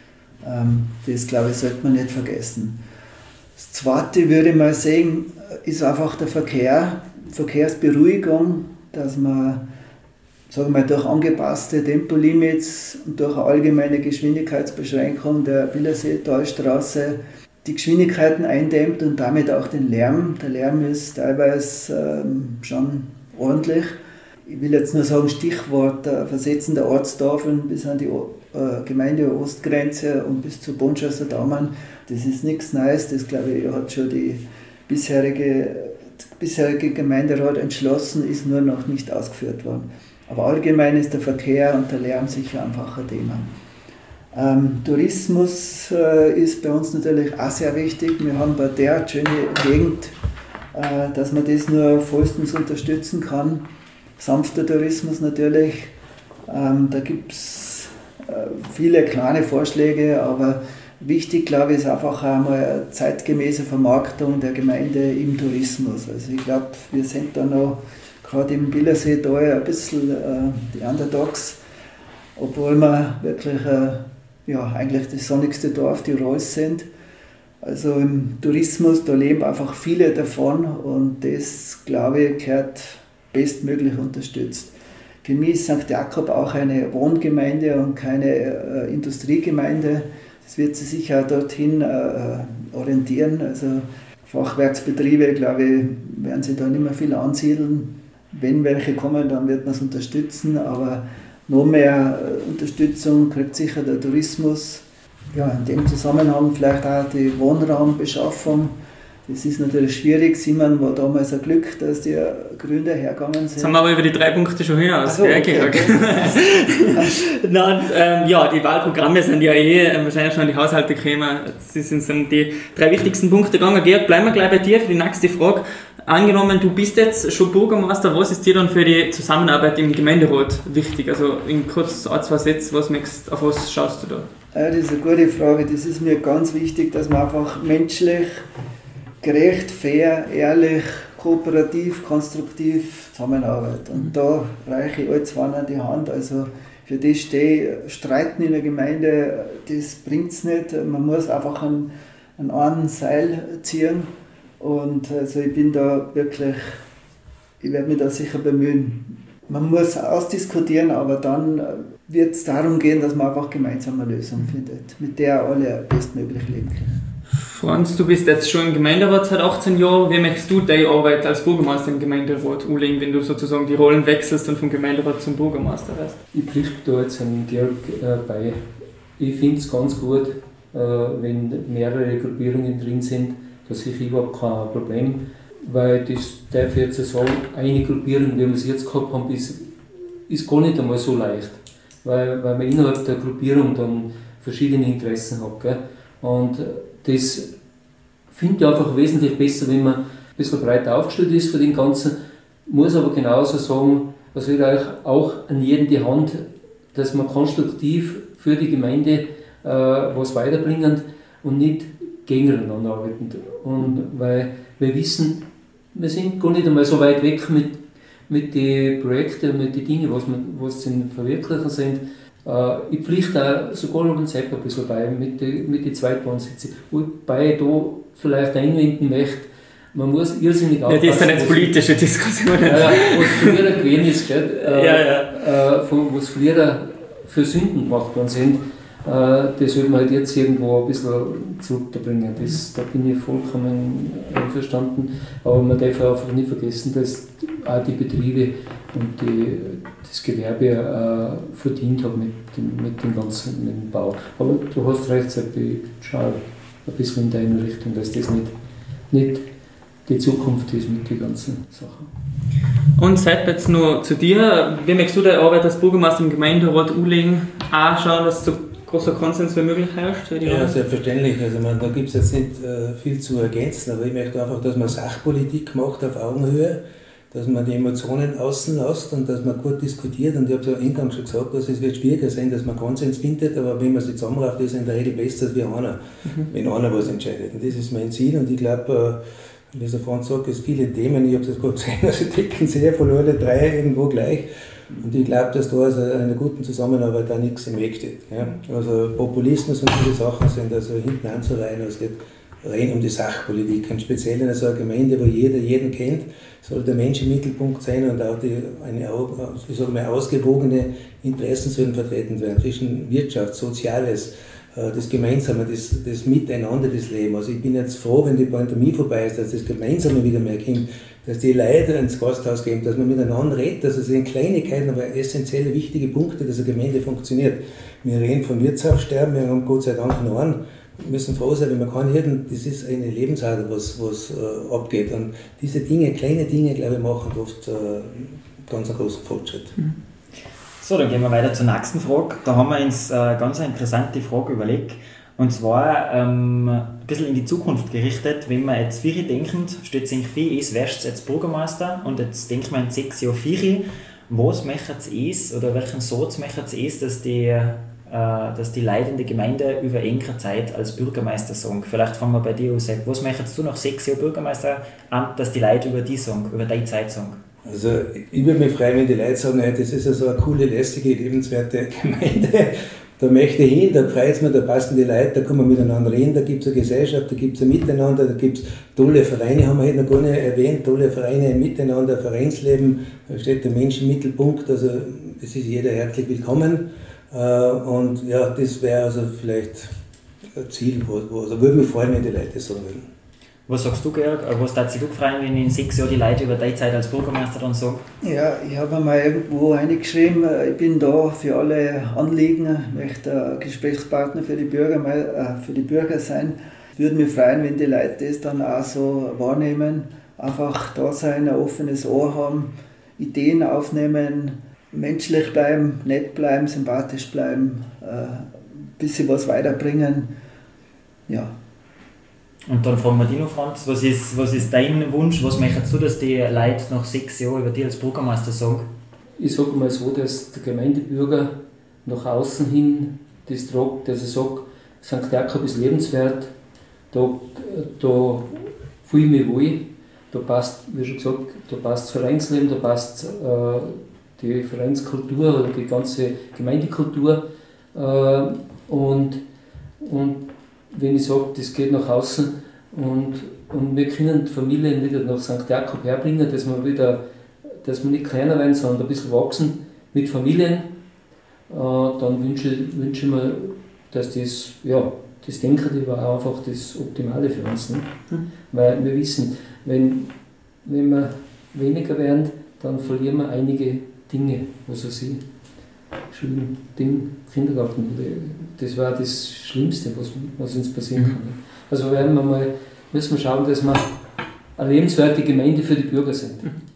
ähm, das, glaube ich, sollte man nicht vergessen. Das Zweite, würde ich mal sagen, ist einfach der Verkehr, Verkehrsberuhigung, dass man, sagen wir mal, durch angepasste Tempolimits und durch eine allgemeine Geschwindigkeitsbeschränkung der Billerseetalstraße die Geschwindigkeiten eindämmt und damit auch den Lärm. Der Lärm ist teilweise ähm, schon ordentlich. Ich will jetzt nur sagen, Stichwort äh, Versetzen der Ortstafeln bis an die äh, Gemeindeostgrenze und bis zu Bonschasser Daumann. Das ist nichts Neues, das glaube ich hat schon die bisherige, bisherige Gemeinderat entschlossen, ist nur noch nicht ausgeführt worden. Aber allgemein ist der Verkehr und der Lärm sicher einfach ein Thema. Ähm, Tourismus äh, ist bei uns natürlich auch sehr wichtig. Wir haben bei der schöne Gegend, äh, dass man das nur vollstens unterstützen kann. Sanfter Tourismus natürlich, ähm, da gibt es äh, viele kleine Vorschläge, aber wichtig, glaube ich, ist einfach einmal eine zeitgemäße Vermarktung der Gemeinde im Tourismus. Also ich glaube, wir sind da noch, gerade im Billersee, da ein bisschen äh, die Underdogs, obwohl wir wirklich äh, ja, eigentlich das sonnigste Dorf Tirols sind. Also im Tourismus, da leben einfach viele davon und das, glaube ich, gehört bestmöglich unterstützt. Für mich ist Sankt Jakob auch eine Wohngemeinde und keine äh, Industriegemeinde. Das wird sich sicher auch dorthin äh, orientieren. Also Fachwerksbetriebe, glaube ich, werden sich da nicht mehr viel ansiedeln. Wenn welche kommen, dann wird man es unterstützen, aber noch mehr äh, Unterstützung kriegt sicher der Tourismus. Ja, in dem Zusammenhang vielleicht auch die Wohnraumbeschaffung. Das ist natürlich schwierig. Simon war damals ein Glück, dass die Gründer hergegangen sind. Jetzt haben wir aber über die drei Punkte schon hinaus. So, okay, okay. Nein, ähm, ja, die Wahlprogramme sind ja eh äh, wahrscheinlich schon an die Haushalte gekommen. Sie sind so die drei wichtigsten Punkte gegangen. Georg, bleiben wir gleich bei dir für die nächste Frage. Angenommen, du bist jetzt schon Bürgermeister, was ist dir dann für die Zusammenarbeit im Gemeinderat wichtig? Also in kurz ein, zwei Sätzen, was möchtest, auf was schaust du da? Ja, das ist eine gute Frage. Das ist mir ganz wichtig, dass man einfach menschlich, gerecht, fair, ehrlich, kooperativ, konstruktiv zusammenarbeitet. Und da reiche ich alle zwei an die Hand. Also für das stehe ich. Streiten in der Gemeinde, das bringt es nicht. Man muss einfach an, an einem Seil ziehen. Und also ich bin da wirklich, ich werde mich da sicher bemühen. Man muss ausdiskutieren, aber dann wird es darum gehen, dass man einfach gemeinsam eine Lösung findet, mit der alle bestmöglich leben können. Franz, du bist jetzt schon im Gemeinderat seit achtzehn Jahren. Wie möchtest du deine Arbeit als Bürgermeister im Gemeinderat umlegen, wenn du sozusagen die Rollen wechselst und vom Gemeinderat zum Bürgermeister wirst? Ich pflichte da jetzt an Georg äh, bei. Ich finde es ganz gut, äh, wenn mehrere Gruppierungen drin sind, da sehe ich überhaupt kein Problem, weil das darf ich jetzt sagen, eine Gruppierung, wie wir es jetzt gehabt haben, ist, ist gar nicht einmal so leicht, weil, weil man innerhalb der Gruppierung dann verschiedene Interessen hat. Gell? Und das finde ich einfach wesentlich besser, wenn man bisschen breiter aufgestellt ist für den Ganzen, muss aber genauso sagen, was wird euch auch an jeden die Hand, dass man konstruktiv für die Gemeinde äh, was weiterbringen und nicht gegeneinander arbeiten. Und weil wir wissen, wir sind gar nicht einmal so weit weg mit, mit den Projekten, mit den Dingen, was, man, was zum Verwirklichen sind. Äh, ich pflichte auch sogar noch ein Sepp ein bisschen bei mit den mit die Zweitwohnsitzen. Wobei ich da vielleicht einwenden möchte, man muss irrsinnig aufpassen. Ja, das sind jetzt politische Diskussionen. Ja, was früher gewesen ist, gell, äh, ja, ja. Äh, von, was früher für Sünden gemacht worden sind, äh, das sollte man halt jetzt irgendwo ein bisschen zurückbringen. Das, da bin ich vollkommen einverstanden. Aber man darf einfach nicht vergessen, dass auch die Betriebe und die, das Gewerbe äh, verdient haben mit dem, mit dem ganzen mit dem Bau. Aber du hast recht, ich schaue ein bisschen in deine Richtung, dass das nicht, nicht die Zukunft ist mit den ganzen Sachen. Und Sepp, jetzt noch zu dir. Wie möchtest du deine Arbeit als Bürgermeister im Gemeinderat anlegen? Auch schauen, dass so großer Konsens wie möglich herrscht? Ja, selbstverständlich. Also man, da gibt es jetzt nicht äh, viel zu ergänzen, aber ich möchte einfach, dass man Sachpolitik macht auf Augenhöhe, dass man die Emotionen außen lässt und dass man gut diskutiert. Und ich habe es ja eingangs schon gesagt, dass es wird schwieriger sein, dass man Konsens findet, aber wenn man sich zusammenrafft, ist in der Regel besser als wie einer, mhm. wenn einer was entscheidet. Und das ist mein Ziel und ich glaube, äh, wie ich vorhin gesagt, es viele Themen, ich habe es gerade gesehen, also decken sehr von alle drei irgendwo gleich. Und ich glaube, dass da also einer guten Zusammenarbeit da nichts im Weg steht. Ja. Also Populismus und diese Sachen sind also hinten anzureihen, es geht rein um die Sachpolitik. Und speziell in so einer Gemeinde, wo jeder jeden kennt, soll der Mensch im Mittelpunkt sein und auch die, eine ich sage mal, ausgewogene Interessen sollen vertreten werden zwischen Wirtschaft, Soziales, das Gemeinsame, das, das Miteinander, das Leben. Also ich bin jetzt froh, wenn die Pandemie vorbei ist, dass das Gemeinsame wieder mehr kommt, dass die Leute ins Gasthaus gehen, dass man miteinander redet, dass es in Kleinigkeiten, aber essentielle, wichtige Punkte, dass eine Gemeinde funktioniert. Wir reden von Wirtschaftssterben, wir haben Gott sei Dank noch einen. Wir müssen froh sein, wenn man kann hirten, das ist eine Lebensader, was, was äh, abgeht. Und diese Dinge, kleine Dinge, glaube ich, machen oft äh, ganz einen großen Fortschritt. Mhm. So, dann gehen wir weiter zur nächsten Frage. Da haben wir uns eine ganz interessante Frage überlegt. Und zwar ähm, ein bisschen in die Zukunft gerichtet. Wenn wir jetzt vier denken, steht sich vier ist, wärst jetzt Bürgermeister und jetzt denkt man in sechs Jahren vier. Was möchten Sie es oder welchen Satz möchten Sie es, dass die, äh, dass die Leute in der Gemeinde über engere Zeit als Bürgermeister sagen? Vielleicht fangen wir bei dir an. Was möchtest du nach sechs Jahren Bürgermeister an, dass die Leute über die sagen, über deine Zeit sagen? Also ich würde mich freuen, wenn die Leute sagen, hey, das ist ja so eine coole, lästige, lebenswerte Gemeinde. Da möchte ich hin, da freut es mich, da passen die Leute, da kann man miteinander reden, da gibt es eine Gesellschaft, da gibt es ein Miteinander, da gibt es tolle Vereine, haben wir heute noch gar nicht erwähnt, tolle Vereine im Miteinander, Vereinsleben, da steht der Mensch im Mittelpunkt, also es ist jeder herzlich willkommen. Und ja, das wäre also vielleicht ein Ziel, wo, wo, also würde mich freuen, wenn die Leute das sagen würden. Was sagst du, Georg? Was darf sich du freuen, wenn in sechs Jahren die Leute über deine Zeit als Bürgermeister dann sagen? Ja, ich habe einmal irgendwo reingeschrieben, ich bin da für alle Anliegen, möchte ein Gesprächspartner für die Bürger, äh, für die Bürger sein. Ich würde mich freuen, wenn die Leute das dann auch so wahrnehmen, einfach da sein, ein offenes Ohr haben, Ideen aufnehmen, menschlich bleiben, nett bleiben, sympathisch bleiben, äh, ein bisschen was weiterbringen. Ja. Und dann fragen wir dich noch, Franz, was ist, was ist dein Wunsch, was möchtest du, dass die Leute nach sechs Jahren über dich als Bürgermeister sagen? Ich sage mal so, dass der Gemeindebürger nach außen hin das tragt, dass er sagt, Sankt Jakob ist lebenswert, da, da fühle ich mich wohl, da passt, wie schon gesagt, da passt das Vereinsleben, da passt äh, die Vereinskultur oder die ganze Gemeindekultur äh, und, und wenn ich sage, das geht nach außen und, und wir können die Familien wieder nach Sankt Jakob herbringen, dass wir wieder, dass wir nicht kleiner werden, sondern ein bisschen wachsen mit Familien, äh, dann wünsche, wünsche ich mir, dass das, ja, das Denken war auch einfach das Optimale für uns. Ne? Mhm. Weil wir wissen, wenn, wenn wir weniger werden, dann verlieren wir einige Dinge, was weiß ich. Schulen, Ding, Kindergarten. Das war das Schlimmste, was, was uns passieren kann. Also werden wir mal, müssen wir schauen, dass wir eine lebenswerte Gemeinde für die Bürger sind.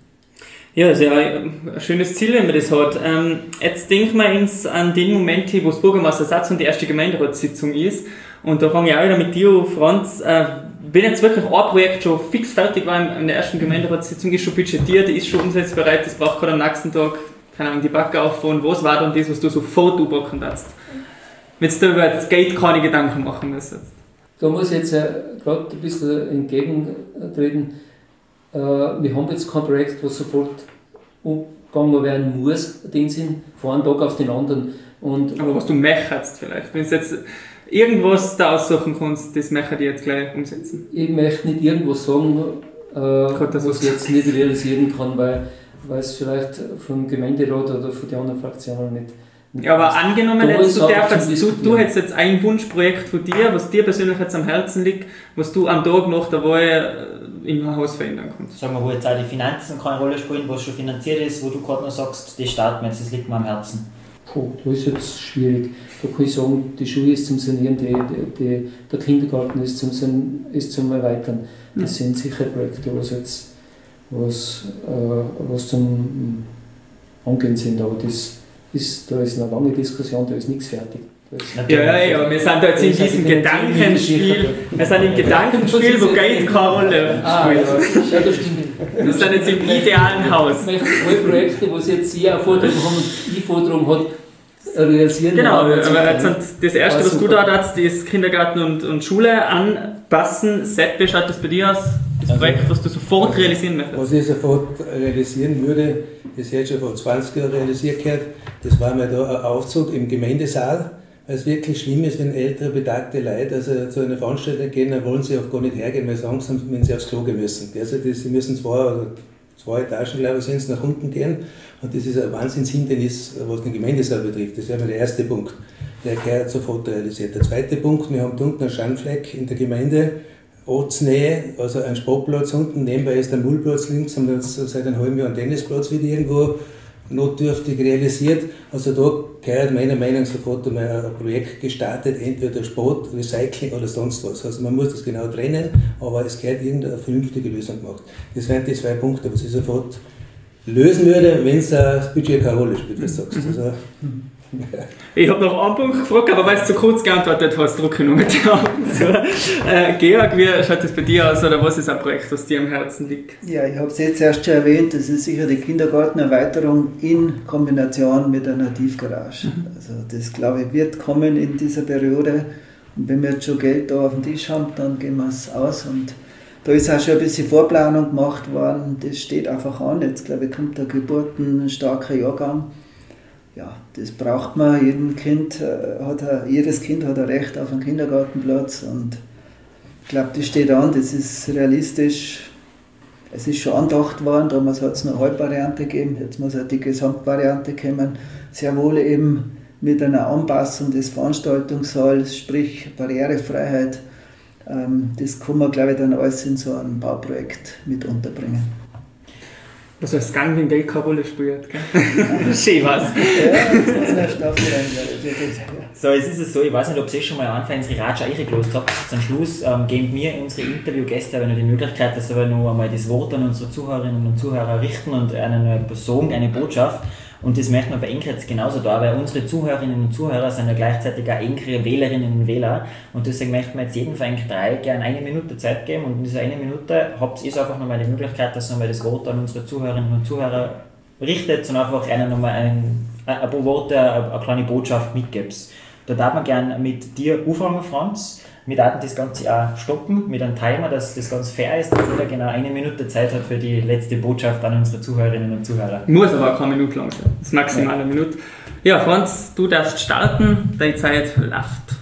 Ja, das ist ja ein schönes Ziel, wenn man das hat. Ähm, jetzt denken wir uns an den Moment, wo das Bürgermeistersatz und die erste Gemeinderatssitzung ist. Und da fange ich auch wieder mit dir an, Franz. Äh, wenn jetzt wirklich ein Projekt schon fix fertig war in der ersten Gemeinderatssitzung, ist schon budgetiert, ist schon umsetzbereit, das braucht gerade am nächsten Tag, keine Ahnung, die Backe auffahren, was war dann das, was du sofort anpacken darfst? Wenn du über das Geld keine Gedanken machen müsstest. Da muss ich jetzt äh, gerade ein bisschen entgegentreten. Äh, wir haben jetzt kein Projekt, das sofort umgegangen werden muss, den Sinn, von einem Tag auf den anderen. Und aber was du möchtest vielleicht, wenn du jetzt irgendwas da aussuchen kannst, das möchte ich jetzt gleich umsetzen. Ich möchte nicht irgendwas sagen, äh, was ich jetzt nicht realisieren kann, weil, weil es vielleicht vom Gemeinderat oder von den anderen Fraktionen nicht. nicht ja, aber passt. Angenommen, jetzt, du, darfst, du, du hättest jetzt ein Wunschprojekt von dir, was dir persönlich jetzt am Herzen liegt, was du am Tag nach der Wahl im Haus verändern kannst. Sagen wir, wo jetzt auch die Finanzen keine Rolle spielen, was schon finanziert ist, wo du gerade noch sagst, das starten wir jetzt, das liegt mir am Herzen. Puh, das ist jetzt schwierig. Da kann ich sagen, die Schule ist zum Sanieren, die, die, die, der Kindergarten ist zum, ist zum Erweitern. Das ja. sind sicher Projekte, was jetzt was, äh, was zum Angehen sind. Aber das ist, da ist eine lange Diskussion, da ist nichts fertig. Ja, ja, ja, wir sind da jetzt in diesem Gedankenspiel, wir sind im Gedankenspiel, wo Geld keine Rolle spielt. Ah, ja, ja, das stimmt. Wir sind jetzt im idealen Haus. Ich möchte alle Projekte, die Sie jetzt Sie eine Forderung haben und ich Forderung hat, realisieren. Genau, aber jetzt das erste, was du da hast, ist Kindergarten und, und Schule anpassen. Sepp, wie schaut das bei dir aus? Das Projekt, was du sofort realisieren möchtest? Was ich sofort realisieren würde, das hätte ich schon vor zwanzig Jahren realisiert gehabt, das war mal da ein Aufzug im Gemeindesaal, weil es wirklich schlimm ist, wenn ältere, betagte Leute also zu einer Veranstaltung gehen, dann wollen sie auch gar nicht hergehen, weil sie Angst haben, wenn sie aufs Klo gehen müssen. Also das, sie müssen zwei, also zwei Etagen, glaube ich, sind es, nach unten gehen. Und das ist ein Wahnsinnshindernis, was den Gemeindesaal betrifft. Das wäre mal der erste Punkt. Der gehört sofort realisiert. Der zweite Punkt, wir haben da unten einen Schandfleck in der Gemeinde, Ortsnähe, also ein Sportplatz unten, nebenbei ist der Mullplatz links, haben wir jetzt seit einem halben Jahr einen Tennisplatz wieder irgendwo notdürftig realisiert. Also da gehört meiner Meinung nach sofort einmal ein Projekt gestartet, entweder Sport, Recycling oder sonst was. Also man muss das genau trennen, aber es gehört irgendeine vernünftige Lösung gemacht. Das wären die zwei Punkte, was ich sofort lösen würde, wenn es das Budget keine Rolle spielt, was du sagst. Also, ja. Ich habe noch einen Punkt gefragt, aber weil du zu kurz geantwortet hast, drücke ich noch mit den Augen zu. Äh, Georg, wie schaut das bei dir aus oder was ist ein Projekt, das dir am Herzen liegt? Ja, ich habe es jetzt erst schon erwähnt, das ist sicher die Kindergartenerweiterung in Kombination mit einer Tiefgarage. Mhm. Also das, glaube ich, wird kommen in dieser Periode. Und wenn wir jetzt schon Geld da auf dem Tisch haben, dann gehen wir es aus. Und da ist auch schon ein bisschen Vorplanung gemacht worden. Das steht einfach an. Jetzt, glaube ich, kommt der geburtenstarke Jahrgang. Ja, das braucht man. Jedem Kind, äh, hat ein, jedes Kind hat ein Recht auf einen Kindergartenplatz. Und ich glaube, das steht an. Das ist realistisch. Es ist schon angedacht worden. Damals hat es eine Halbvariante gegeben. Jetzt muss auch die Gesamtvariante kommen. Sehr wohl eben mit einer Anpassung des Veranstaltungssaals, sprich Barrierefreiheit. Das kann man, glaube ich, dann alles in so einem Bauprojekt mit unterbringen. Was heißt Gang, wenn Geld keine Rolle spielt, gell? Schön was. Ja, das muss eine Staffel rein. So, jetzt ist es so, ich weiß nicht, ob Sie schon mal anfangen, unsere Ratsche eingelost habt. Zum Schluss ähm, geben wir unsere Interviewgäste aber noch die Möglichkeit, dass wir noch einmal das Wort an unsere Zuhörerinnen und Zuhörer richten und eine Person, eine Botschaft. Und das möchten wir bei Enker jetzt genauso da, weil unsere Zuhörerinnen und Zuhörer sind ja gleichzeitig auch engere Wählerinnen und Wähler. Und deswegen möchten wir jetzt jedem von Enker drei gerne eine Minute Zeit geben. Und in dieser eine Minute habt ihr einfach nochmal die Möglichkeit, dass ihr nochmal das Wort an unsere Zuhörerinnen und Zuhörer richtet und einfach ihnen nochmal ein, ein paar Worte, eine kleine Botschaft mitgibt. Da darf man gerne mit dir anfangen, Franz. Wir werden das Ganze auch stoppen mit einem Timer, dass das ganz fair ist, dass jeder genau eine Minute Zeit hat für die letzte Botschaft an unsere Zuhörerinnen und Zuhörer. Muss aber auch keine Minute lang sein. Das ist maximal eine Minute. Ja, Franz, du darfst starten, deine Zeit läuft.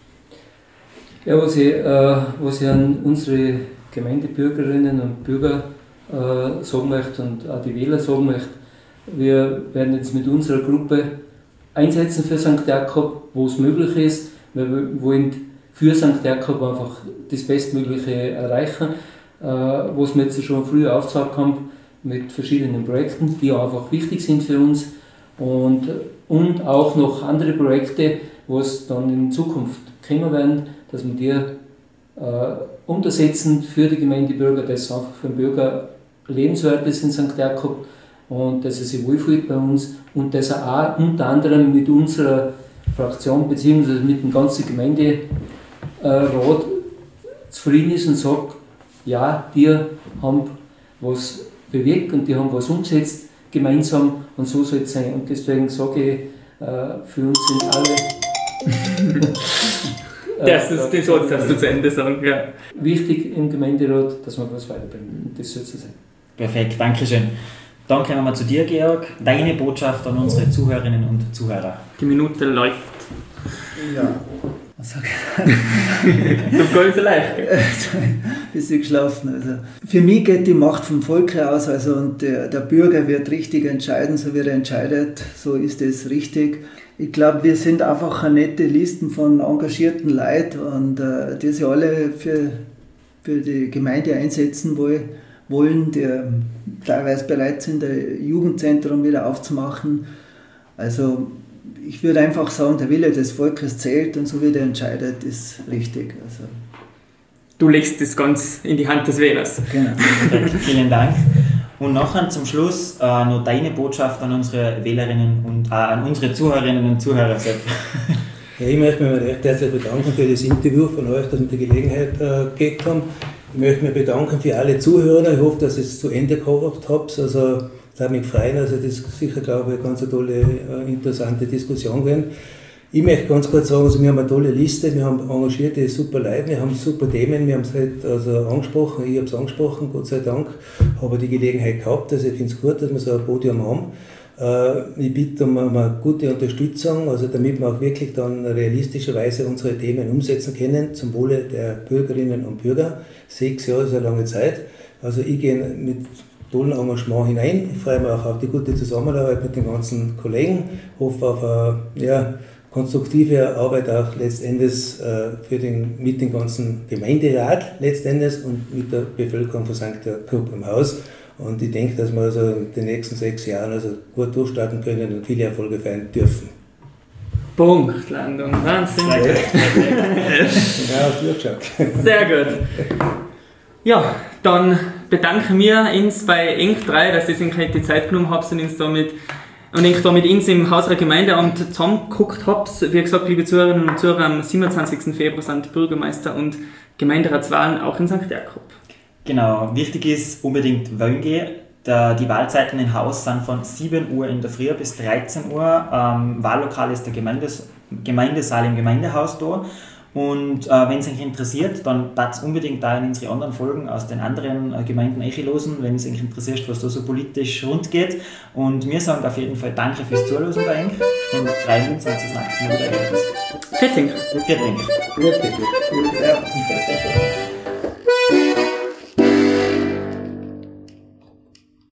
Ja, was ich, äh, was ich an unsere Gemeindebürgerinnen und Bürger äh, sagen möchte und auch die Wähler sagen möchte, wir werden jetzt mit unserer Gruppe einsetzen für Sankt Jakob, wo es möglich ist. Wir wollen für Sankt Jakob einfach das Bestmögliche erreichen, äh, was wir jetzt schon früher aufgezeigt haben mit verschiedenen Projekten, die einfach wichtig sind für uns und, und auch noch andere Projekte, was dann in Zukunft kommen werden, dass wir die äh, untersetzen für die Gemeindebürger, dass einfach für den Bürger lebenswert ist in Sankt Jakob und dass er sich wohlfühlt bei uns und dass er auch unter anderem mit unserer Fraktion bzw. mit dem ganzen Gemeinderat zufrieden ist und sagt, ja, die haben was bewegt und die haben was umgesetzt gemeinsam und so soll es sein. Und deswegen sage ich, für uns sind alle das ist den Satz, darfst du zu Ende sagen, ja. Wichtig im Gemeinderat, dass wir was weiterbringen. Und das soll so sein. Perfekt, danke schön. Dann kommen wir zu dir, Georg. Deine Botschaft an unsere Zuhörerinnen und Zuhörer. Die Minute läuft. Ja, was sag ich? Das gar nicht so leicht. Bisschen geschlafen. Also, für mich geht die Macht vom Volk aus, also, und der, der Bürger wird richtig entscheiden, so wie er entscheidet, so ist es richtig. Ich glaube, wir sind einfach eine nette Listen von engagierten Leuten und äh, die sich alle für, für die Gemeinde einsetzen wollen, wollen, die teilweise bereit sind, ein Jugendzentrum wieder aufzumachen. Also ich würde einfach sagen, der Wille des Volkes zählt und so wie der entscheidet, ist richtig. Also. Du legst das ganz in die Hand des Wählers. Genau. Vielen Dank. Und nachher zum Schluss äh, noch deine Botschaft an unsere Wählerinnen und äh, an unsere Zuhörerinnen und Zuhörer. Ja, ich möchte mich recht herzlich bedanken für das Interview von euch, dass wir die Gelegenheit äh, gekriegt haben. Ich möchte mich bedanken für alle Zuhörer. Ich hoffe, dass ihr es zu Ende gebracht habt. Also, das hat mich gefreut. Also, das ist sicher, glaube ich, eine ganz tolle, äh, interessante Diskussion gewesen. Ich möchte ganz kurz sagen, also wir haben eine tolle Liste, wir haben engagierte, super Leute, wir haben super Themen, wir haben es halt also angesprochen, ich habe es angesprochen, Gott sei Dank, habe die Gelegenheit gehabt, also ich finde es gut, dass wir so ein Podium haben. Äh, ich bitte um eine gute Unterstützung, also damit wir auch wirklich dann realistischerweise unsere Themen umsetzen können, zum Wohle der Bürgerinnen und Bürger. Sechs Jahre ist eine lange Zeit, also ich gehe mit tollen Engagement hinein, ich freue mich auch auf die gute Zusammenarbeit mit den ganzen Kollegen, hoffe auf eine, ja, konstruktive Arbeit auch letztendlich äh, für den, mit dem ganzen Gemeinderat letztendlich und mit der Bevölkerung von Sankt Jakob im Haus. Und ich denke, dass wir also in den nächsten sechs Jahren also gut durchstarten können und viele Erfolge feiern dürfen. Punktlandung, Wahnsinn. Sehr gut. Ja, durchgeschaut. Sehr gut. Ja, dann bedanken wir uns bei Eng drei, dass ihr sich die Zeit genommen habt und uns damit und ich da mit uns im Haus der Gemeindeamt zusammengeguckt habe. Wie gesagt, liebe Zuhörerinnen und Zuhörer, am siebenundzwanzigsten Februar sind Bürgermeister- und Gemeinderatswahlen auch in Sankt Jakob. Genau, wichtig ist unbedingt wählen gehen. Die Wahlzeiten im Haus sind von sieben Uhr in der Früh bis dreizehn Uhr. Ähm, Wahllokal ist der Gemeindes Gemeindesaal im Gemeindehaus da. Und äh, wenn es euch interessiert, dann passt unbedingt da in unsere anderen Folgen aus den anderen äh, Gemeinden einlosen, wenn es euch interessiert, was da so politisch rund geht. Und wir sagen auf jeden Fall Danke fürs Zuhören bei euch und freuen uns, wenn es das nächste Mal wieder geht. Fetting. Fertig. Fertig. Ja.